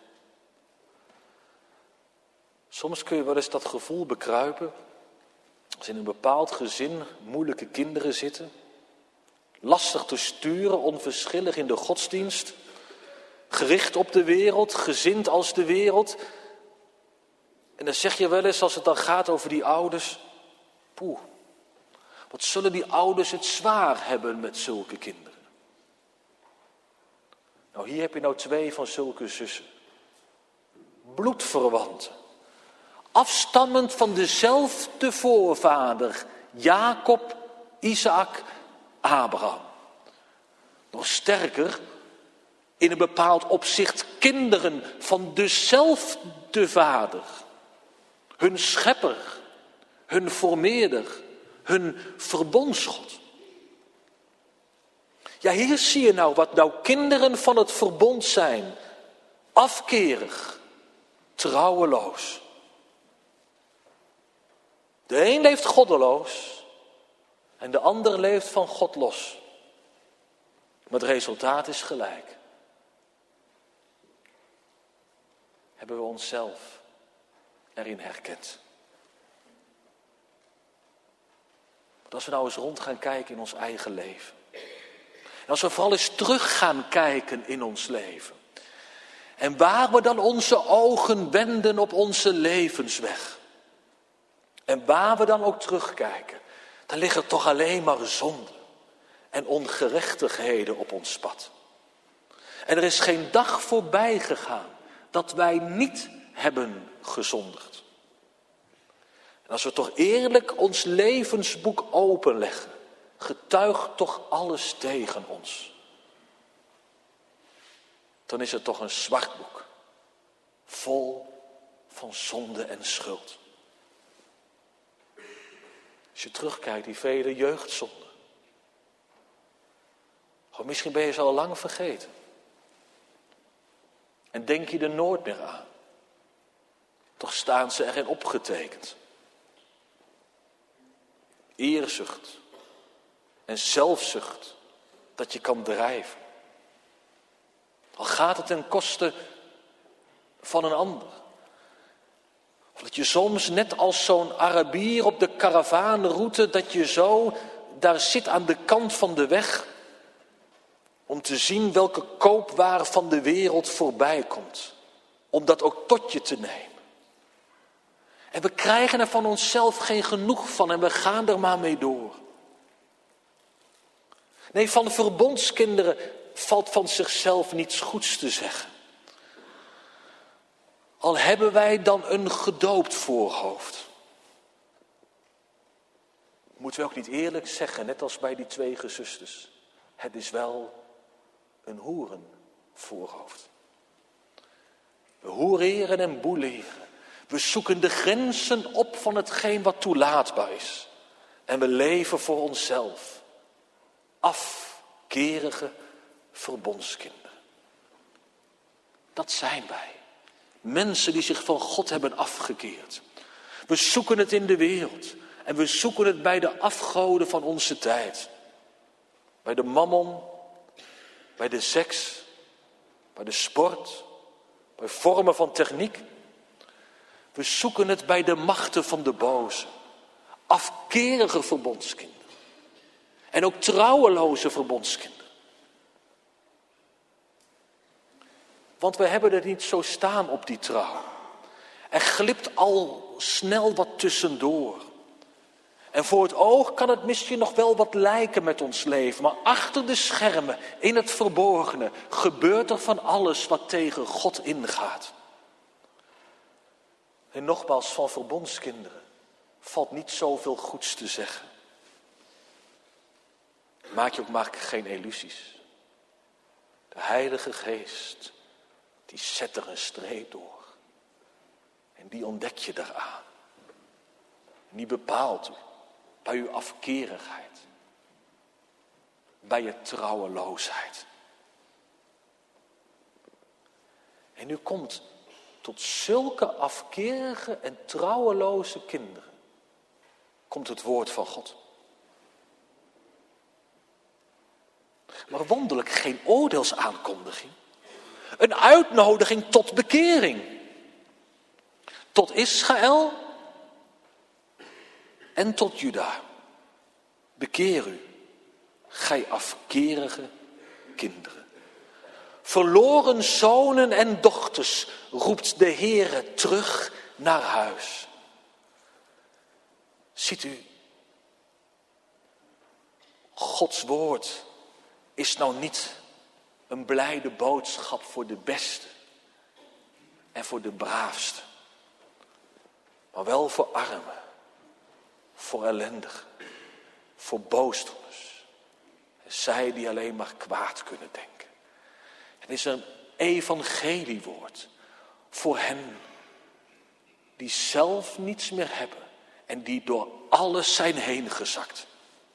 Soms kun je wel eens dat gevoel bekruipen. Als in een bepaald gezin moeilijke kinderen zitten. Lastig te sturen, onverschillig in de godsdienst. Gericht op de wereld, gezind als de wereld. En dan zeg je wel eens, als het dan gaat over die ouders. Poeh, wat zullen die ouders het zwaar hebben met zulke kinderen. Nou, hier heb je nou twee van zulke zussen. Bloedverwanten. Afstammend van dezelfde voorvader. Jacob, Isaac, Abraham. Nog sterker, in een bepaald opzicht kinderen van dezelfde vader. Hun schepper, hun formeerder, hun verbondsgod. Ja, hier zie je nou wat nou kinderen van het verbond zijn. Afkerig, trouweloos. De een leeft goddeloos en de ander leeft van God los. Maar het resultaat is gelijk. Hebben we onszelf erin herkend. Want als we nou eens rond gaan kijken in ons eigen leven. En als we vooral eens terug gaan kijken in ons leven. En waar we dan onze ogen wenden op onze levensweg. En waar we dan ook terugkijken. Dan liggen toch alleen maar zonden en ongerechtigheden op ons pad. En er is geen dag voorbij gegaan dat wij niet hebben gezondigd. En als we toch eerlijk ons levensboek openleggen, getuigt toch alles tegen ons. Dan is het toch een zwart boek, vol van zonde en schuld. Als je terugkijkt, die vele jeugdzonden. Of misschien ben je ze al lang vergeten. En denk je er nooit meer aan. Toch staan ze erin opgetekend. Eerzucht en zelfzucht dat je kan drijven. Al gaat het ten koste van een ander. Of dat je soms net als zo'n Arabier op de karavaanroute, dat je zo daar zit aan de kant van de weg. Om te zien welke koopwaar van de wereld voorbij komt. Om dat ook tot je te nemen. En we krijgen er van onszelf geen genoeg van en we gaan er maar mee door. Nee, van verbondskinderen valt van zichzelf niets goeds te zeggen. Al hebben wij dan een gedoopt voorhoofd. Moeten we ook niet eerlijk zeggen, net als bij die twee gezusters. Het is wel een hoerenvoorhoofd. We hoereren en boeleren. We zoeken de grenzen op van hetgeen wat toelaatbaar is. En we leven voor onszelf. Afkerige verbondskinderen. Dat zijn wij. Mensen die zich van God hebben afgekeerd. We zoeken het in de wereld. En we zoeken het bij de afgoden van onze tijd. Bij de mammon. Bij de seks. Bij de sport. Bij vormen van techniek. We zoeken het bij de machten van de boze. Afkerige verbondskinderen. En ook trouweloze verbondskinderen. Want we hebben er niet zo staan op die trouw. Er glipt al snel wat tussendoor. En voor het oog kan het misschien nog wel wat lijken met ons leven. Maar achter de schermen, in het verborgene, gebeurt er van alles wat tegen God ingaat. En nogmaals, van verbondskinderen valt niet zoveel goeds te zeggen. Maak je ook maar geen illusies. De Heilige Geest, die zet er een streep door. En die ontdek je daaraan. En die bepaalt u bij uw afkerigheid. Bij je trouweloosheid. En u komt tot zulke afkerige en trouweloze kinderen. Komt het woord van God. Maar wonderlijk geen oordeelsaankondiging. Een uitnodiging tot bekering. Tot Israël en tot Juda. Bekeer u, gij afkerige kinderen. Verloren zonen en dochters roept de Heere terug naar huis. Ziet u, Gods woord is nou niet een blijde boodschap voor de beste en voor de braafste. Maar wel voor armen, voor ellendigen, voor boosdoeners. En zij die alleen maar kwaad kunnen denken. Het is een evangeliewoord voor hen die zelf niets meer hebben en die door alles zijn heen gezakt.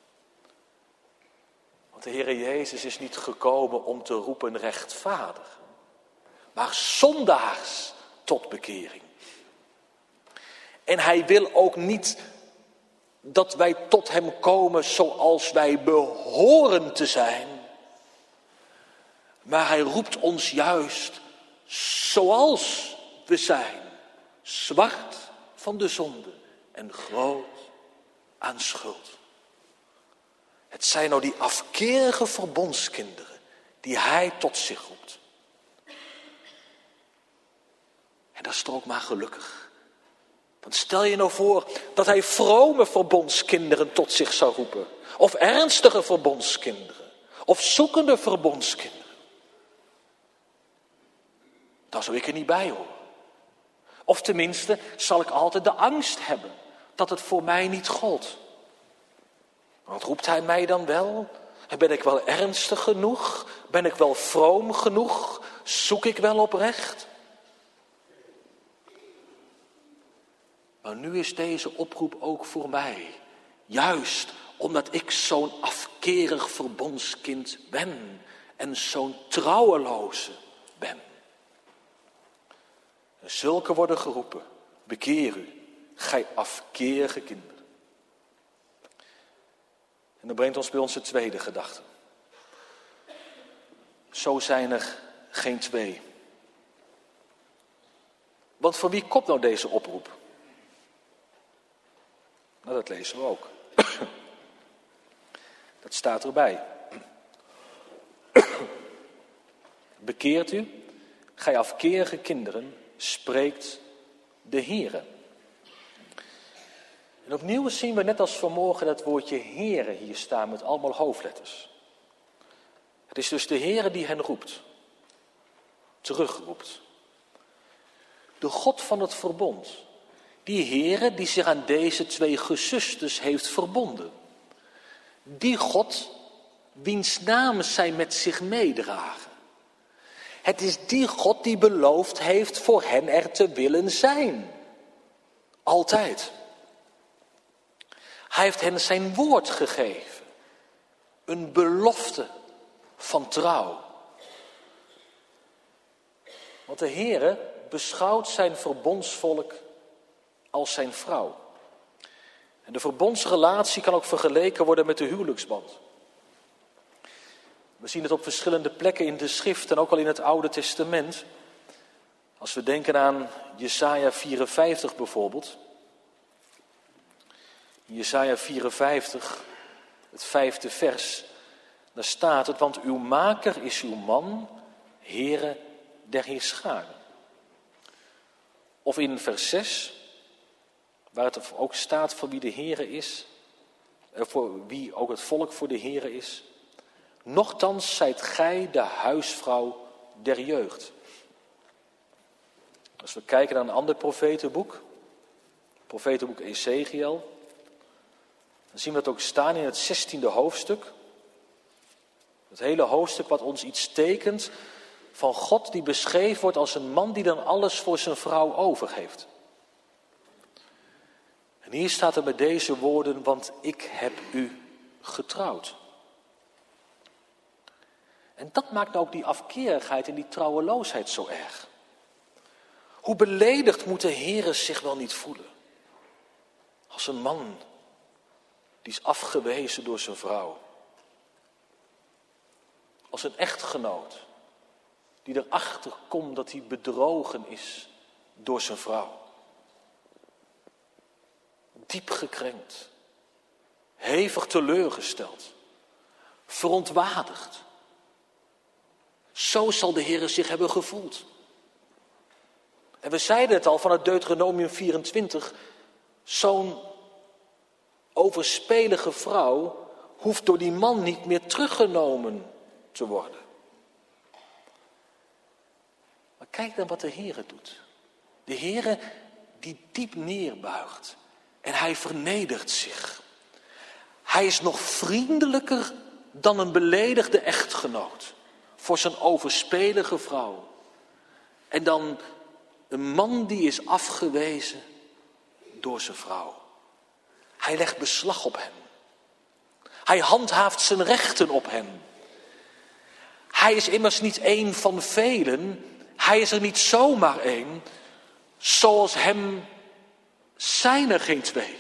Want de Heere Jezus is niet gekomen om te roepen rechtvaardig, maar zondaars tot bekering. En hij wil ook niet dat wij tot hem komen zoals wij behoren te zijn. Maar hij roept ons juist zoals we zijn. Zwart van de zonde en groot aan schuld. Het zijn nou die afkerige verbondskinderen die hij tot zich roept. En dat is toch ook maar gelukkig. Want stel je nou voor dat hij vrome verbondskinderen tot zich zou roepen. Of ernstige verbondskinderen. Of zoekende verbondskinderen. Dan zou ik er niet bij horen. Of tenminste zal ik altijd de angst hebben dat het voor mij niet gold. Want roept hij mij dan wel? Ben ik wel ernstig genoeg? Ben ik wel vroom genoeg? Zoek ik wel oprecht? Maar nu is deze oproep ook voor mij. Juist omdat ik zo'n afkerig verbondskind ben. En zo'n trouweloze ben. En zulke worden geroepen. Bekeer u, gij afkerige kinderen. En dat brengt ons bij onze tweede gedachte. Zo zijn er geen twee. Want voor wie komt nou deze oproep? Nou, dat lezen we ook. Dat staat erbij. Bekeert u, gij afkerige kinderen, spreekt de Heere. En opnieuw zien we net als vanmorgen dat woordje Heere hier staan met allemaal hoofdletters. Het is dus de Heere die hen roept. Terugroept. De God van het verbond. Die Heere die zich aan deze twee gezusters heeft verbonden. Die God wiens namen zij met zich meedragen. Het is die God die beloofd heeft voor hen er te willen zijn. Altijd. Hij heeft hen zijn woord gegeven. Een belofte van trouw. Want de Heere beschouwt zijn verbondsvolk als zijn vrouw. En de verbondsrelatie kan ook vergeleken worden met de huwelijksband. We zien het op verschillende plekken in de schrift en ook al in het Oude Testament. Als we denken aan Jesaja vierenvijftig bijvoorbeeld. In Jesaja vierenvijftig, het vijfde vers, daar staat het, want uw maker is uw man, Heere der Heerscharen. Of in vers zes, waar het ook staat van wie de Heere is, voor wie ook het volk voor de Heere is. Nochtans zijt gij de huisvrouw der jeugd. Als we kijken naar een ander profetenboek, profetenboek Ezekiel, dan zien we dat ook staan in het zestiende hoofdstuk. Het hele hoofdstuk wat ons iets tekent van God die beschreven wordt als een man die dan alles voor zijn vrouw overgeeft. En hier staat er met deze woorden, want ik heb u getrouwd. En dat maakt nou ook die afkerigheid en die trouweloosheid zo erg. Hoe beledigd moet de Heere zich wel niet voelen. Als een man die is afgewezen door zijn vrouw. Als een echtgenoot die erachter komt dat hij bedrogen is door zijn vrouw. Diep gekrenkt, hevig teleurgesteld, verontwaardigd. Zo zal de Heere zich hebben gevoeld. En we zeiden het al van het Deuteronomium vierentwintig, zo'n overspelige vrouw hoeft door die man niet meer teruggenomen te worden. Maar kijk dan wat de Heere doet. De Heere die diep neerbuigt en hij vernedert zich. Hij is nog vriendelijker dan een beledigde echtgenoot voor zijn overspelige vrouw. En dan een man die is afgewezen door zijn vrouw. Hij legt beslag op hem. Hij handhaaft zijn rechten op hem. Hij is immers niet één van velen. Hij is er niet zomaar één. Zoals hem zijn er geen twee.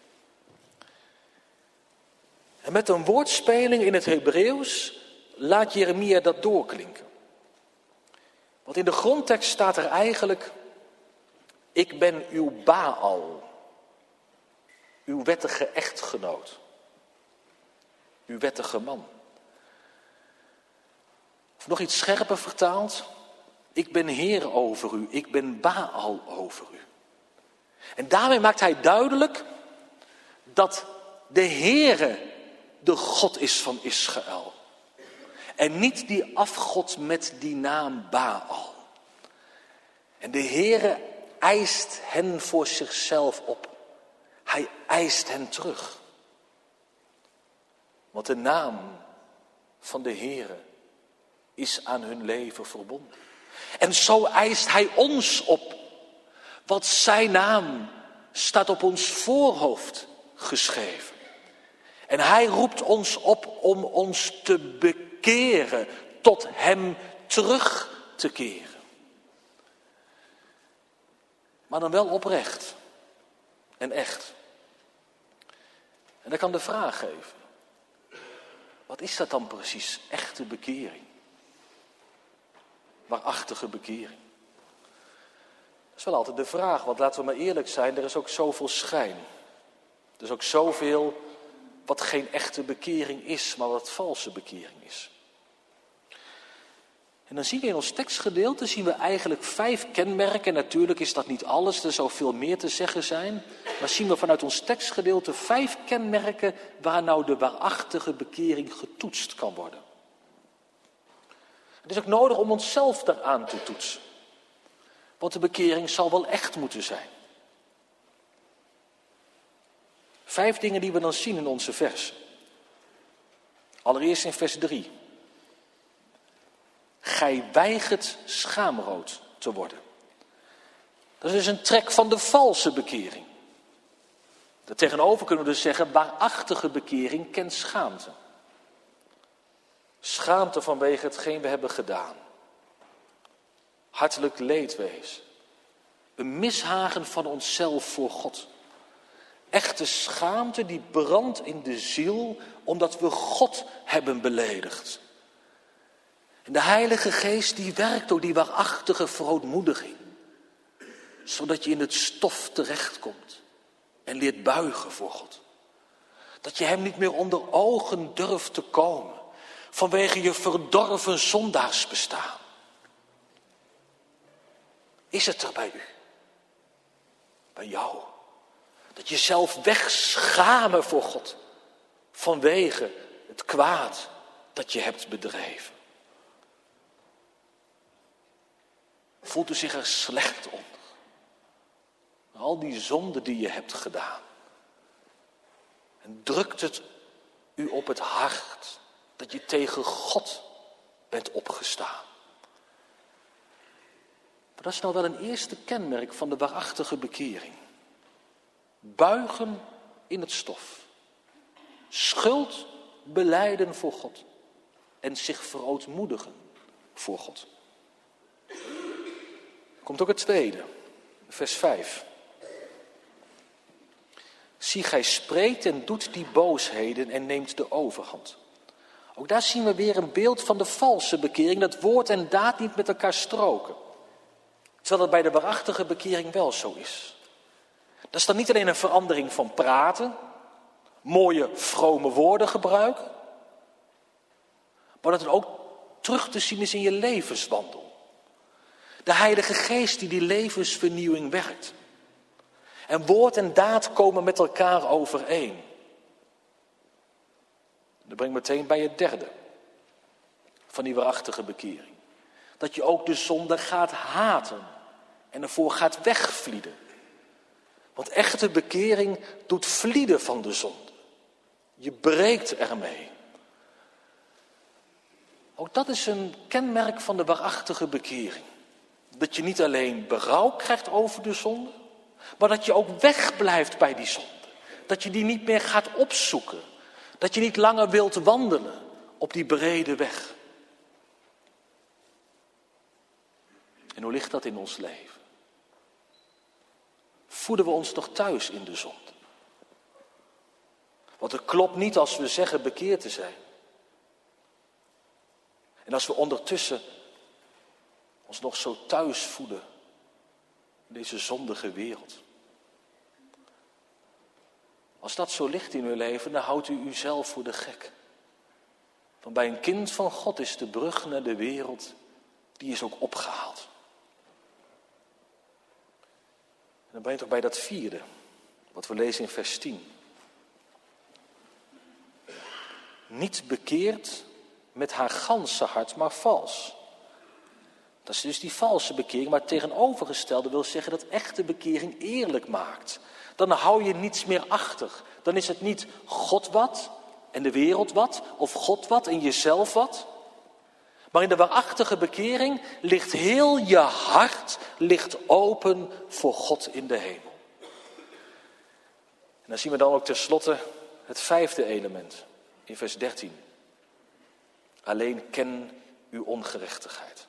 En met een woordspeling in het Hebreeuws laat Jeremia dat doorklinken. Want in de grondtekst staat er eigenlijk: ik ben uw Baal, uw wettige echtgenoot, uw wettige man. Of nog iets scherper vertaald: ik ben Heer over u, ik ben Baal over u. En daarmee maakt hij duidelijk dat de Heere de God is van Israël. En niet die afgod met die naam Baal. En de Heere eist hen voor zichzelf op. Hij eist hen terug. Want de naam van de Heere is aan hun leven verbonden. En zo eist hij ons op. Want zijn naam staat op ons voorhoofd geschreven. En hij roept ons op om ons te bekeren, tot hem terug te keren. Maar dan wel oprecht en echt. En dan kan de vraag geven: wat is dat dan precies, echte bekering? Waarachtige bekering? Dat is wel altijd de vraag, want laten we maar eerlijk zijn, er is ook zoveel schijn. Er is ook zoveel wat geen echte bekering is, maar wat valse bekering is. En dan zien we in ons tekstgedeelte zien we eigenlijk vijf kenmerken. En natuurlijk is dat niet alles, er zou veel meer te zeggen zijn. Maar zien we vanuit ons tekstgedeelte vijf kenmerken waar nou de waarachtige bekering getoetst kan worden. Het is ook nodig om onszelf daaraan te toetsen. Want de bekering zal wel echt moeten zijn. Vijf dingen die we dan zien in onze versen. Allereerst in vers drie. Gij weigert schaamrood te worden. Dat is dus een trek van de valse bekering. Daartegenover kunnen we dus zeggen, waarachtige bekering kent schaamte. Schaamte vanwege hetgeen we hebben gedaan. Hartelijk leedwezen. Een mishagen van onszelf voor God. Echte schaamte die brandt in de ziel omdat we God hebben beledigd. En de Heilige Geest die werkt door die waarachtige verootmoediging. Zodat je in het stof terechtkomt en leert buigen voor God. Dat je hem niet meer onder ogen durft te komen vanwege je verdorven zondaarsbestaan. Is het er bij u? Bij jou? Dat je zelf wegschamen voor God. vanwege het kwaad dat je hebt bedreven. Voelt u zich er slecht onder? Al die zonden die je hebt gedaan. En drukt het u op het hart dat je tegen God bent opgestaan. Maar dat is nou wel een eerste kenmerk van de waarachtige bekering. Buigen in het stof. Schuld belijden voor God. En zich verootmoedigen voor God. Komt ook het tweede, vers vijf. Zie, gij spreekt en doet die boosheden en neemt de overhand. Ook daar zien we weer een beeld van de valse bekering, dat woord en daad niet met elkaar stroken. Terwijl dat bij de waarachtige bekering wel zo is. Dat is dan niet alleen een verandering van praten, mooie vrome woorden gebruiken, maar dat het ook terug te zien is in je levenswandel. De Heilige Geest die die levensvernieuwing werkt. En woord en daad komen met elkaar overeen. Dat brengt meteen bij het derde van die waarachtige bekering. Dat je ook de zonde gaat haten en ervoor gaat wegvlieden. Want echte bekering doet vlieden van de zonde. Je breekt ermee. Ook dat is een kenmerk van de waarachtige bekering. Dat je niet alleen berouw krijgt over de zonde, maar dat je ook wegblijft bij die zonde. Dat je die niet meer gaat opzoeken. Dat je niet langer wilt wandelen op die brede weg. En hoe ligt dat in ons leven? Voeden we ons nog thuis in de zonde? Want het klopt niet als we zeggen bekeerd te zijn. En als we ondertussen ons nog zo thuis voelen in deze zondige wereld. Als dat zo ligt in uw leven, dan houdt u uzelf voor de gek. Want bij een kind van God is de brug naar de wereld, die is ook opgehaald. En dan ben je toch bij dat vierde, wat we lezen in vers tien. Niet bekeerd met haar ganse hart, maar vals. Dat is dus die valse bekering, maar het tegenovergestelde wil zeggen dat echte bekering eerlijk maakt. Dan hou je niets meer achter. Dan is het niet God wat en de wereld wat, of God wat en jezelf wat. Maar in de waarachtige bekering ligt heel je hart ligt open voor God in de hemel. En dan zien we dan ook tenslotte het vijfde element in vers dertien. Alleen ken uw ongerechtigheid.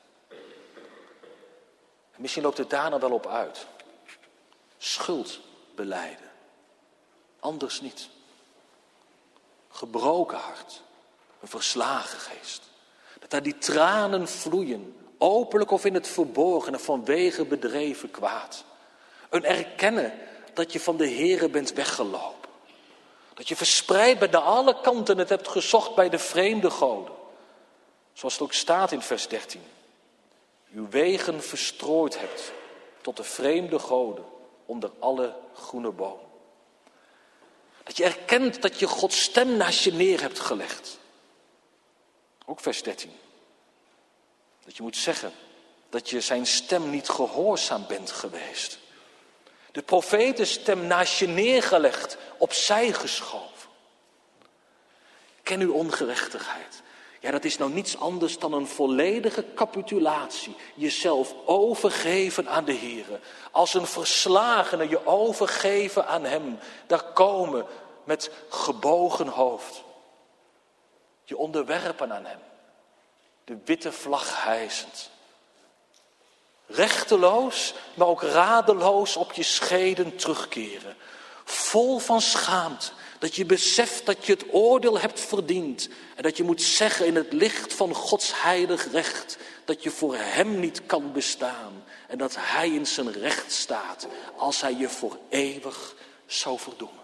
En misschien loopt het daar nou wel op uit. Schuld belijden. Anders niet. Gebroken hart. Een verslagen geest. Dat daar die tranen vloeien. Openlijk of in het verborgene vanwege bedreven kwaad. Een erkennen dat je van de Here bent weggelopen. Dat je verspreid bent naar alle kanten het hebt gezocht bij de vreemde goden. Zoals het ook staat in vers dertien. Uw wegen verstrooid hebt tot de vreemde goden onder alle groene bomen. Dat je erkent dat je Gods stem naast je neer hebt gelegd. Ook vers dertien. Dat je moet zeggen dat je zijn stem niet gehoorzaam bent geweest. De profetenstem naast je neergelegd, opzij geschoven. Ken uw ongerechtigheid. Ja, dat is nou niets anders dan een volledige capitulatie. Jezelf overgeven aan de Here. Als een verslagene je overgeven aan hem. Daar komen met gebogen hoofd. Je onderwerpen aan hem. De witte vlag hijsend. Rechteloos, maar ook radeloos op je scheden terugkeren. Vol van schaamte. Dat je beseft dat je het oordeel hebt verdiend. En dat je moet zeggen in het licht van Gods heilig recht. Dat je voor hem niet kan bestaan. En dat hij in zijn recht staat. Als hij je voor eeuwig zou verdoemen.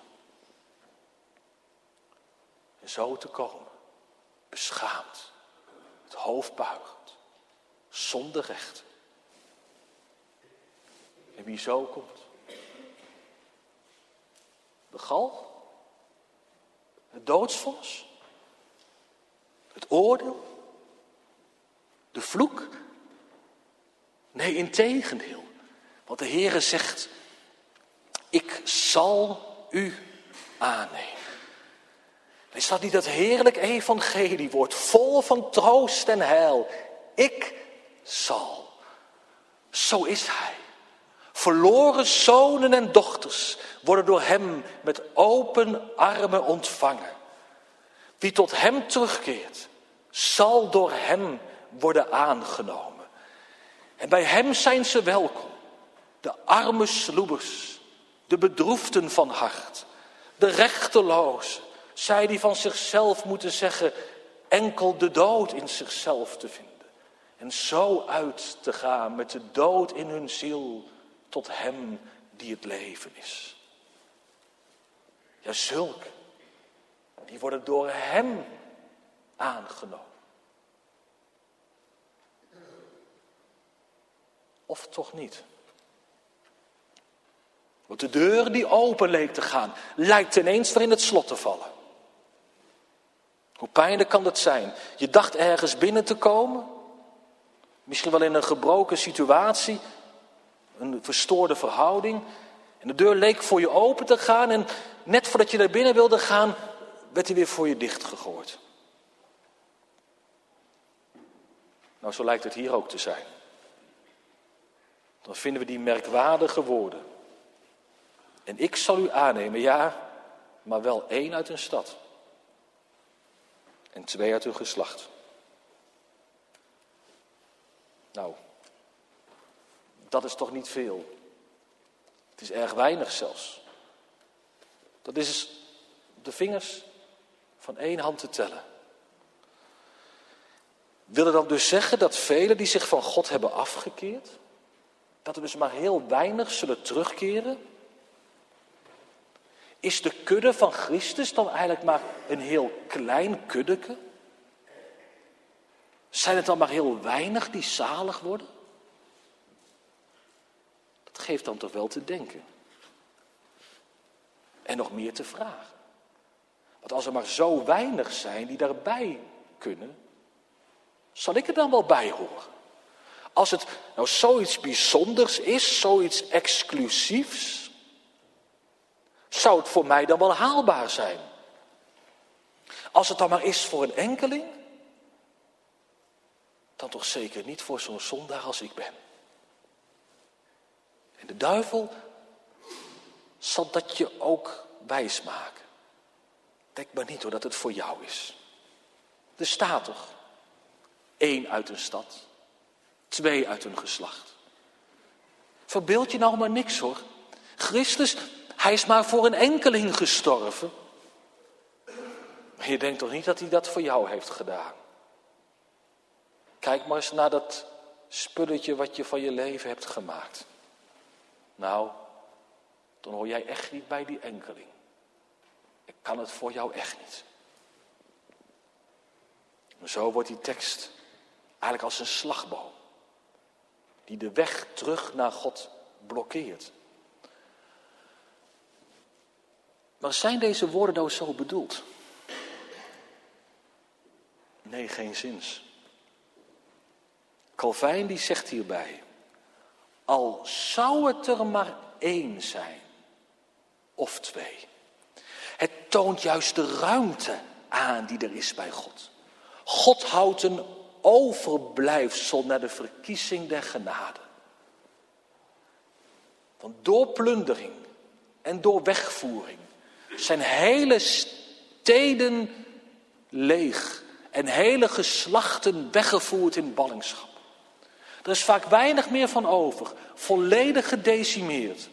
En zo te komen. Beschaamd. Het hoofd buigend. Zonder recht. En wie zo komt. De galg. Het Het doodsvonnis? Het oordeel? De vloek? Nee, integendeel. Want de Heere zegt, ik zal u aannemen. Is dat niet dat heerlijk evangeliewoord, vol van troost en heil? Ik zal. Zo is hij. Verloren zonen en dochters worden door hem met open armen ontvangen. Wie tot hem terugkeert, zal door hem worden aangenomen. En bij hem zijn ze welkom. De arme sloebers, de bedroefden van hart, de rechtelozen. Zij die van zichzelf moeten zeggen, enkel de dood in zichzelf te vinden. En zo uit te gaan met de dood in hun ziel tot hem die het leven is. Ja, zulke, die worden door hem aangenomen. Of toch niet? Want de deur die open leek te gaan, lijkt ineens weer in het slot te vallen. Hoe pijnlijk kan dat zijn? Je dacht ergens binnen te komen. Misschien wel in een gebroken situatie. Een verstoorde verhouding. En de deur leek voor je open te gaan. En net voordat je naar binnen wilde gaan, werd hij weer voor je dichtgegooid. Nou, zo lijkt het hier ook te zijn. Dan vinden we die merkwaardige woorden. En ik zal u aannemen, ja, maar wel één uit een stad. En twee uit hun geslacht. Nou, dat is toch niet veel. Het is erg weinig zelfs. Dat is op de vingers van één hand te tellen. Wil dat dus zeggen dat velen die zich van God hebben afgekeerd, dat er dus maar heel weinig zullen terugkeren? Is de kudde van Christus dan eigenlijk maar een heel klein kuddeke? Zijn het dan maar heel weinig die zalig worden? Dat geeft dan toch wel te denken. En nog meer te vragen. Want als er maar zo weinig zijn die daarbij kunnen, zal ik er dan wel bij horen? Als het nou zoiets bijzonders is, zoiets exclusiefs, zou het voor mij dan wel haalbaar zijn? Als het dan maar is voor een enkeling, dan toch zeker niet voor zo'n zondaar als ik ben. En de duivel zal dat je ook wijsmaken. Denk maar niet hoor dat het voor jou is. Er staat toch, één uit een stad, twee uit een geslacht. Verbeeld je nou maar niks hoor. Christus, hij is maar voor een enkeling gestorven. Maar je denkt toch niet dat hij dat voor jou heeft gedaan? Kijk maar eens naar dat spulletje wat je van je leven hebt gemaakt. Nou, dan hoor jij echt niet bij die enkeling. Ik kan het voor jou echt niet. En zo wordt die tekst eigenlijk als een slagboom. Die de weg terug naar God blokkeert. Maar zijn deze woorden nou zo bedoeld? Nee, geen zins. Calvijn die zegt hierbij, al zou het er maar één zijn, of twee. Het toont juist de ruimte aan die er is bij God. God houdt een overblijfsel naar de verkiezing der genade. Want door plundering en door wegvoering zijn hele steden leeg en hele geslachten weggevoerd in ballingschap. Er is vaak weinig meer van over, volledig gedecimeerd.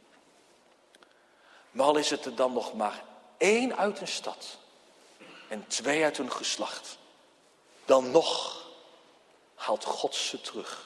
Maar al is het er dan nog maar één uit een stad en twee uit een geslacht, dan nog haalt God ze terug.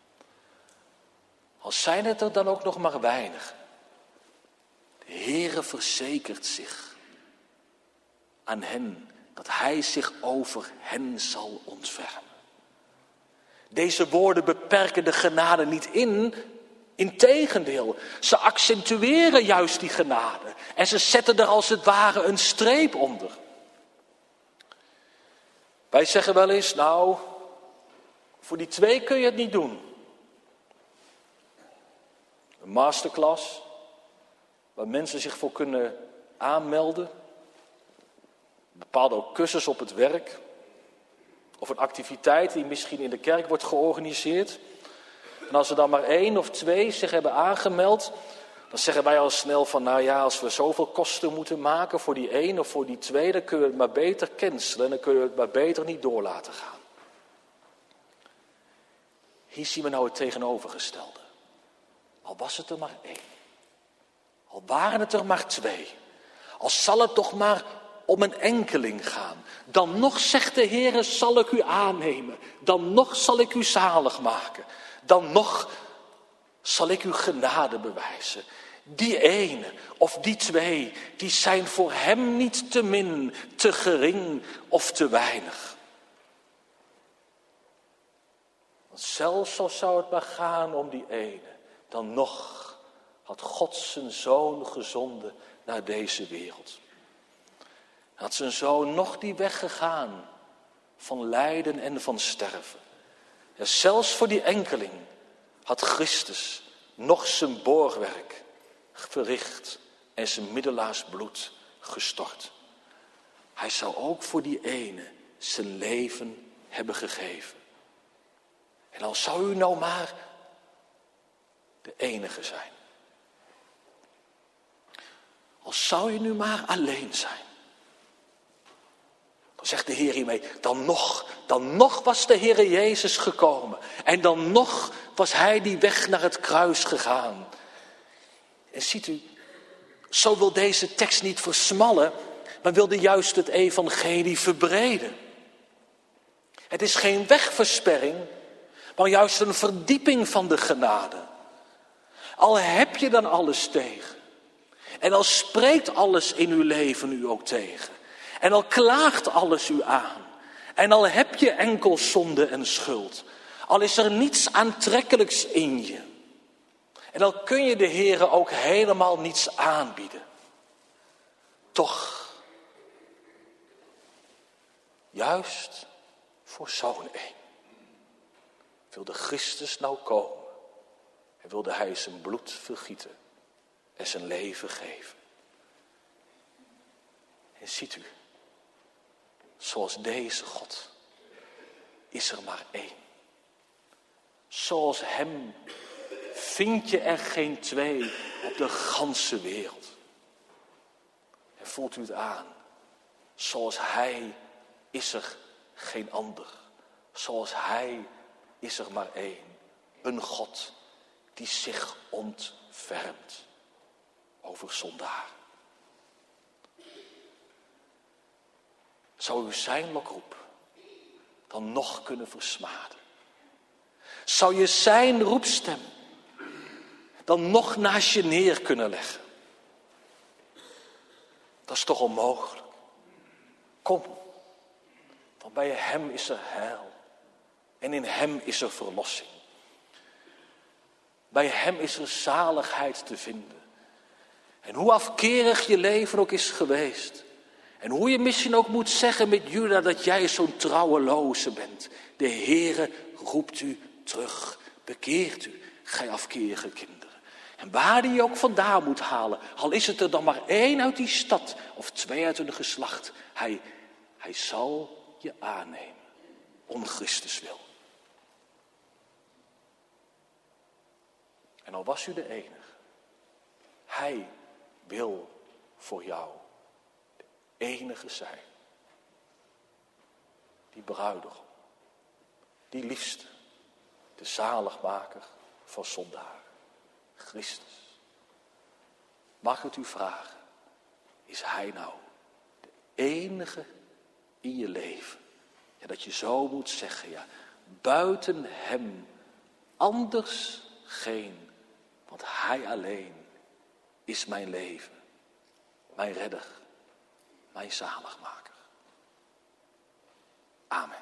Al zijn het er dan ook nog maar weinig. De Heere verzekert zich aan hen dat hij zich over hen zal ontfermen. Deze woorden beperken de genade niet in, integendeel, ze accentueren juist die genade en ze zetten er als het ware een streep onder. Wij zeggen wel eens, nou, voor die twee kun je het niet doen. Een masterclass, waar mensen zich voor kunnen aanmelden. Een bepaalde ook cursus op het werk. Of een activiteit die misschien in de kerk wordt georganiseerd. En als er dan maar één of twee zich hebben aangemeld, dan zeggen wij al snel van, nou ja, als we zoveel kosten moeten maken voor die één of voor die twee, dan kunnen we het maar beter cancelen en dan kunnen we het maar beter niet door laten gaan. Hier zien we nou het tegenovergestelde. Al was het er maar één. Al waren het er maar twee. Al zal het toch maar om een enkeling gaan. Dan nog, zegt de Heere, zal ik u aannemen. Dan nog zal ik u zalig maken. Dan nog zal ik u genade bewijzen. Die ene of die twee, die zijn voor hem niet te min, te gering of te weinig. Want zelfs al zou het maar gaan om die ene, dan nog had God zijn zoon gezonden naar deze wereld. Had zijn zoon nog die weg gegaan van lijden en van sterven. Ja, zelfs voor die enkeling had Christus nog zijn borgwerk verricht en zijn middelaarsbloed gestort. Hij zou ook voor die ene zijn leven hebben gegeven. En al zou u nou maar de enige zijn. Al zou je nu maar alleen zijn. Dan zegt de Heer hiermee, dan nog, dan nog was de Heere Jezus gekomen. En dan nog was hij die weg naar het kruis gegaan. En ziet u, zo wil deze tekst niet versmallen, maar wilde juist het evangelie verbreden. Het is geen wegversperring, maar juist een verdieping van de genade. Al heb je dan alles tegen. En al spreekt alles in uw leven u ook tegen. En al klaagt alles u aan. En al heb je enkel zonde en schuld. Al is er niets aantrekkelijks in je. En al kun je de Heere ook helemaal niets aanbieden. Toch, juist voor zo'n een wilde Christus nou komen. En wilde hij zijn bloed vergieten en zijn leven geven. En ziet u, zoals deze God is er maar één. Zoals hem vind je er geen twee op de ganse wereld. En voelt u het aan? Zoals hij is er geen ander. Zoals hij is er maar één. Een God die zich ontfermt over zondaren. Zou u zijn lokroep dan nog kunnen versmaden? Zou je zijn roepstem dan nog naast je neer kunnen leggen? Dat is toch onmogelijk. Kom, want bij hem is er heil. En in hem is er verlossing. Bij hem is er zaligheid te vinden. En hoe afkerig je leven ook is geweest. En hoe je misschien ook moet zeggen met Juda dat jij zo'n trouweloze bent. De Heere roept u terug. Bekeert u, gij afkerige kinderen. En waar die je ook vandaan moet halen. Al is het er dan maar één uit die stad. Of twee uit een geslacht. Hij, hij zal je aannemen. Om Christus wil. En al was u de enige. Hij wil voor jou de enige zijn. Die bruidegom. Die liefste. De zaligmaker van zondaren. Christus. Mag ik het u vragen. Is hij nou de enige in je leven? Ja, dat je zo moet zeggen. Ja, buiten hem anders geen. Want hij alleen is mijn leven. Mijn redder. Mijn zaligmaker. Amen.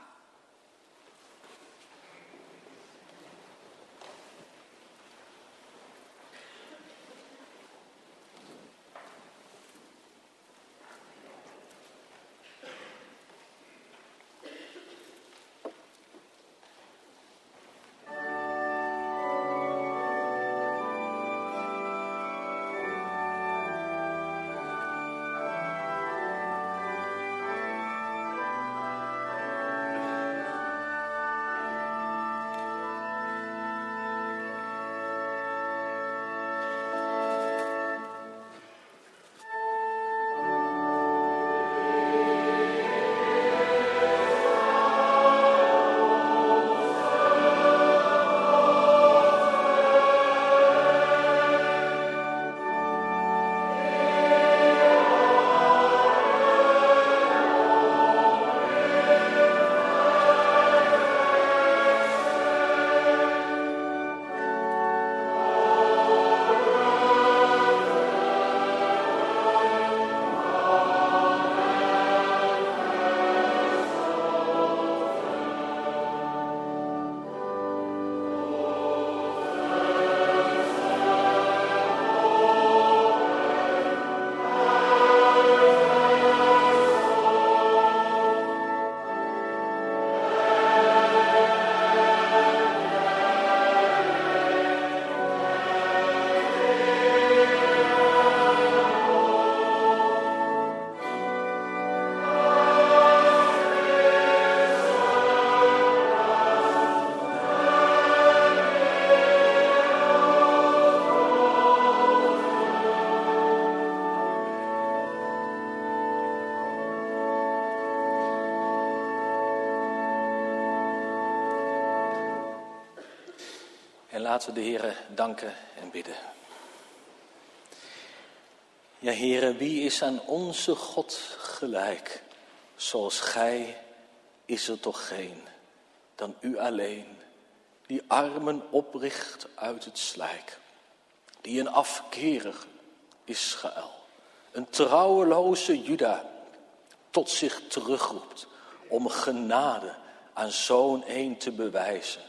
laten we de Heere danken en bidden. Ja, Heere, wie is aan onze God gelijk? Zoals Gij is er toch geen, dan U alleen, die armen opricht uit het slijk, die een afkerige Israël, een trouweloze Juda, tot zich terugroept om genade aan zo'n een te bewijzen.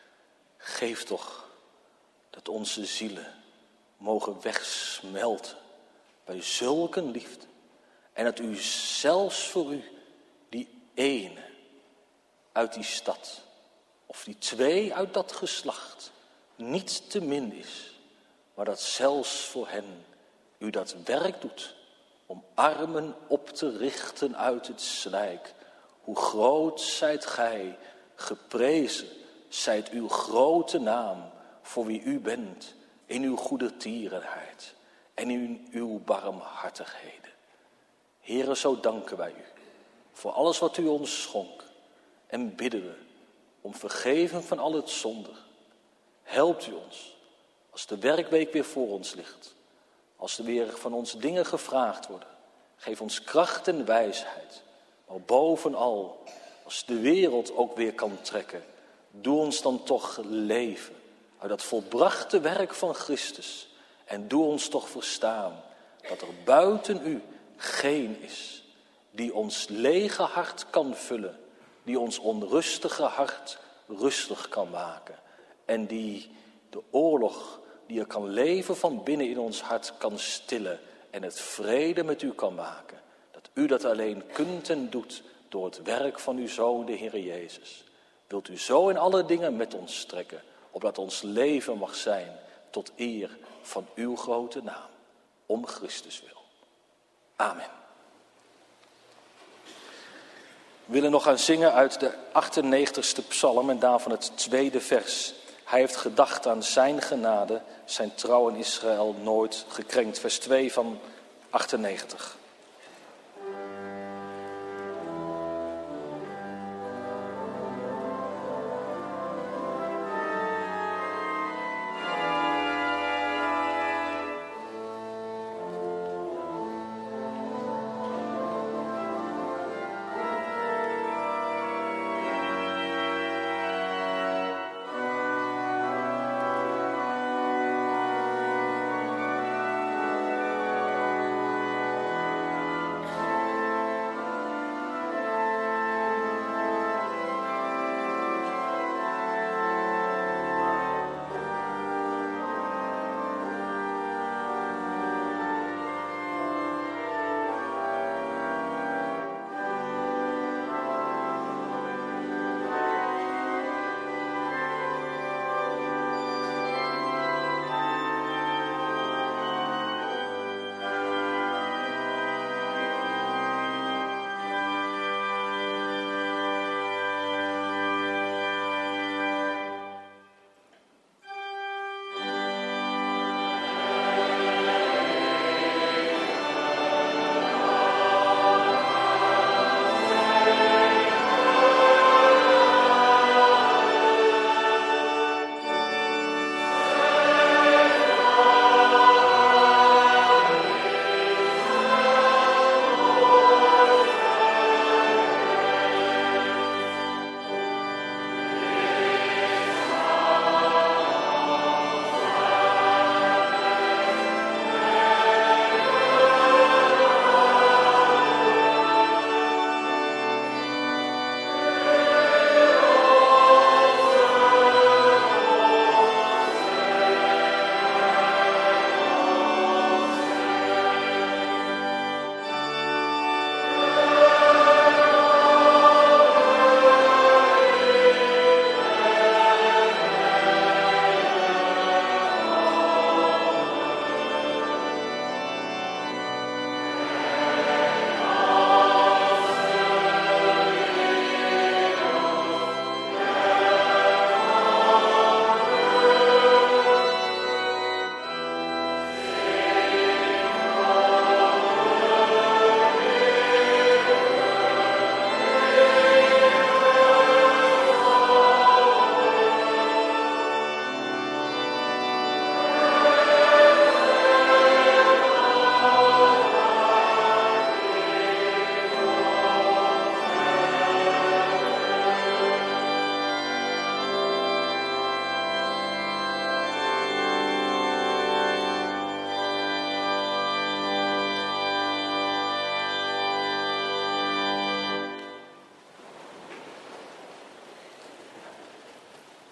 Geef toch dat onze zielen mogen wegsmelten bij zulke liefde. En dat U zelfs voor U die ene uit die stad, of die twee uit dat geslacht, niet te min is. Maar dat zelfs voor hen U dat werk doet om armen op te richten uit het slijk. Hoe groot zijt Gij, geprezen zijt Uw grote naam, voor wie U bent, in Uw goedertierenheid en in Uw barmhartigheden. Heere, zo danken wij U voor alles wat U ons schonk en bidden we om vergeving van al het zonde. Helpt U ons als de werkweek weer voor ons ligt, als er weer van ons dingen gevraagd worden. Geef ons kracht en wijsheid, maar bovenal, als de wereld ook weer kan trekken, doe ons dan toch leven uit dat volbrachte werk van Christus. En doe ons toch verstaan dat er buiten U geen is die ons lege hart kan vullen, die ons onrustige hart rustig kan maken en die de oorlog die er kan leven van binnen in ons hart kan stillen en het vrede met U kan maken. Dat U dat alleen kunt en doet door het werk van Uw Zoon, de Heer Jezus. Wilt U zo in alle dingen met ons strekken, opdat ons leven mag zijn tot eer van Uw grote naam, om Christus wil. Amen. We willen nog gaan zingen uit de achtennegentigste psalm en daarvan het tweede vers. Hij heeft gedacht aan zijn genade, zijn trouw in Israël nooit gekrenkt. Vers twee van achtennegentig.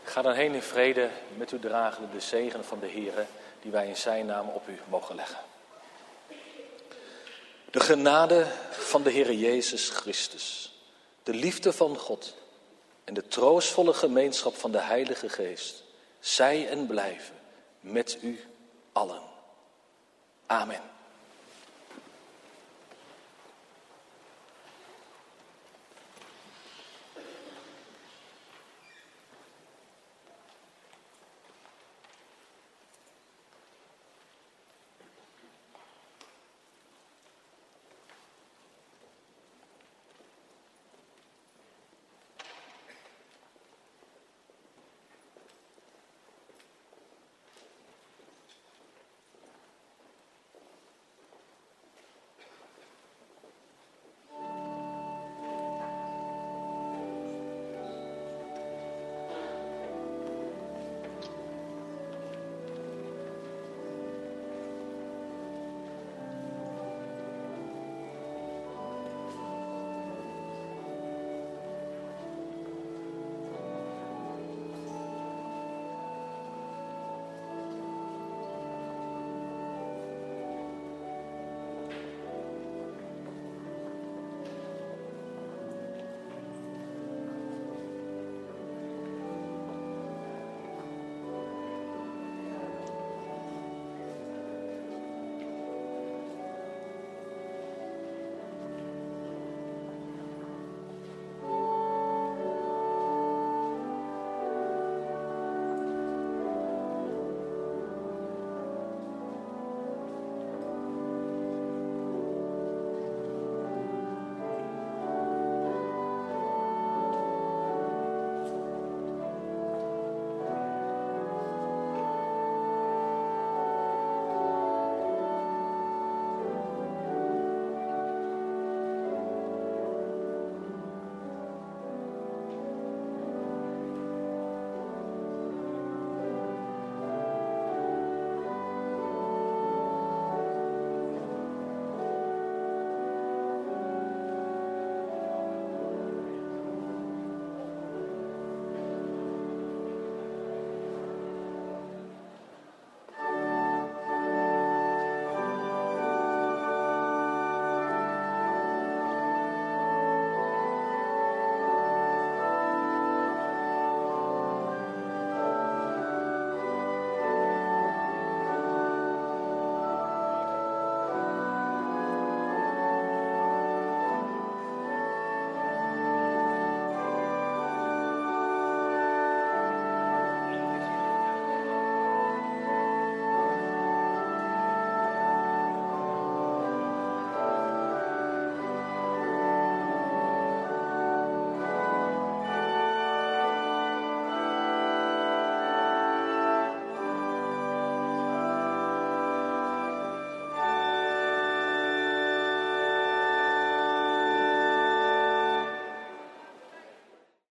Ga dan heen in vrede, met u dragen de zegen van de Heere, die wij in zijn naam op u mogen leggen. De genade van de Heere Jezus Christus, de liefde van God en de troostvolle gemeenschap van de Heilige Geest, zij en blijven met u allen. Amen.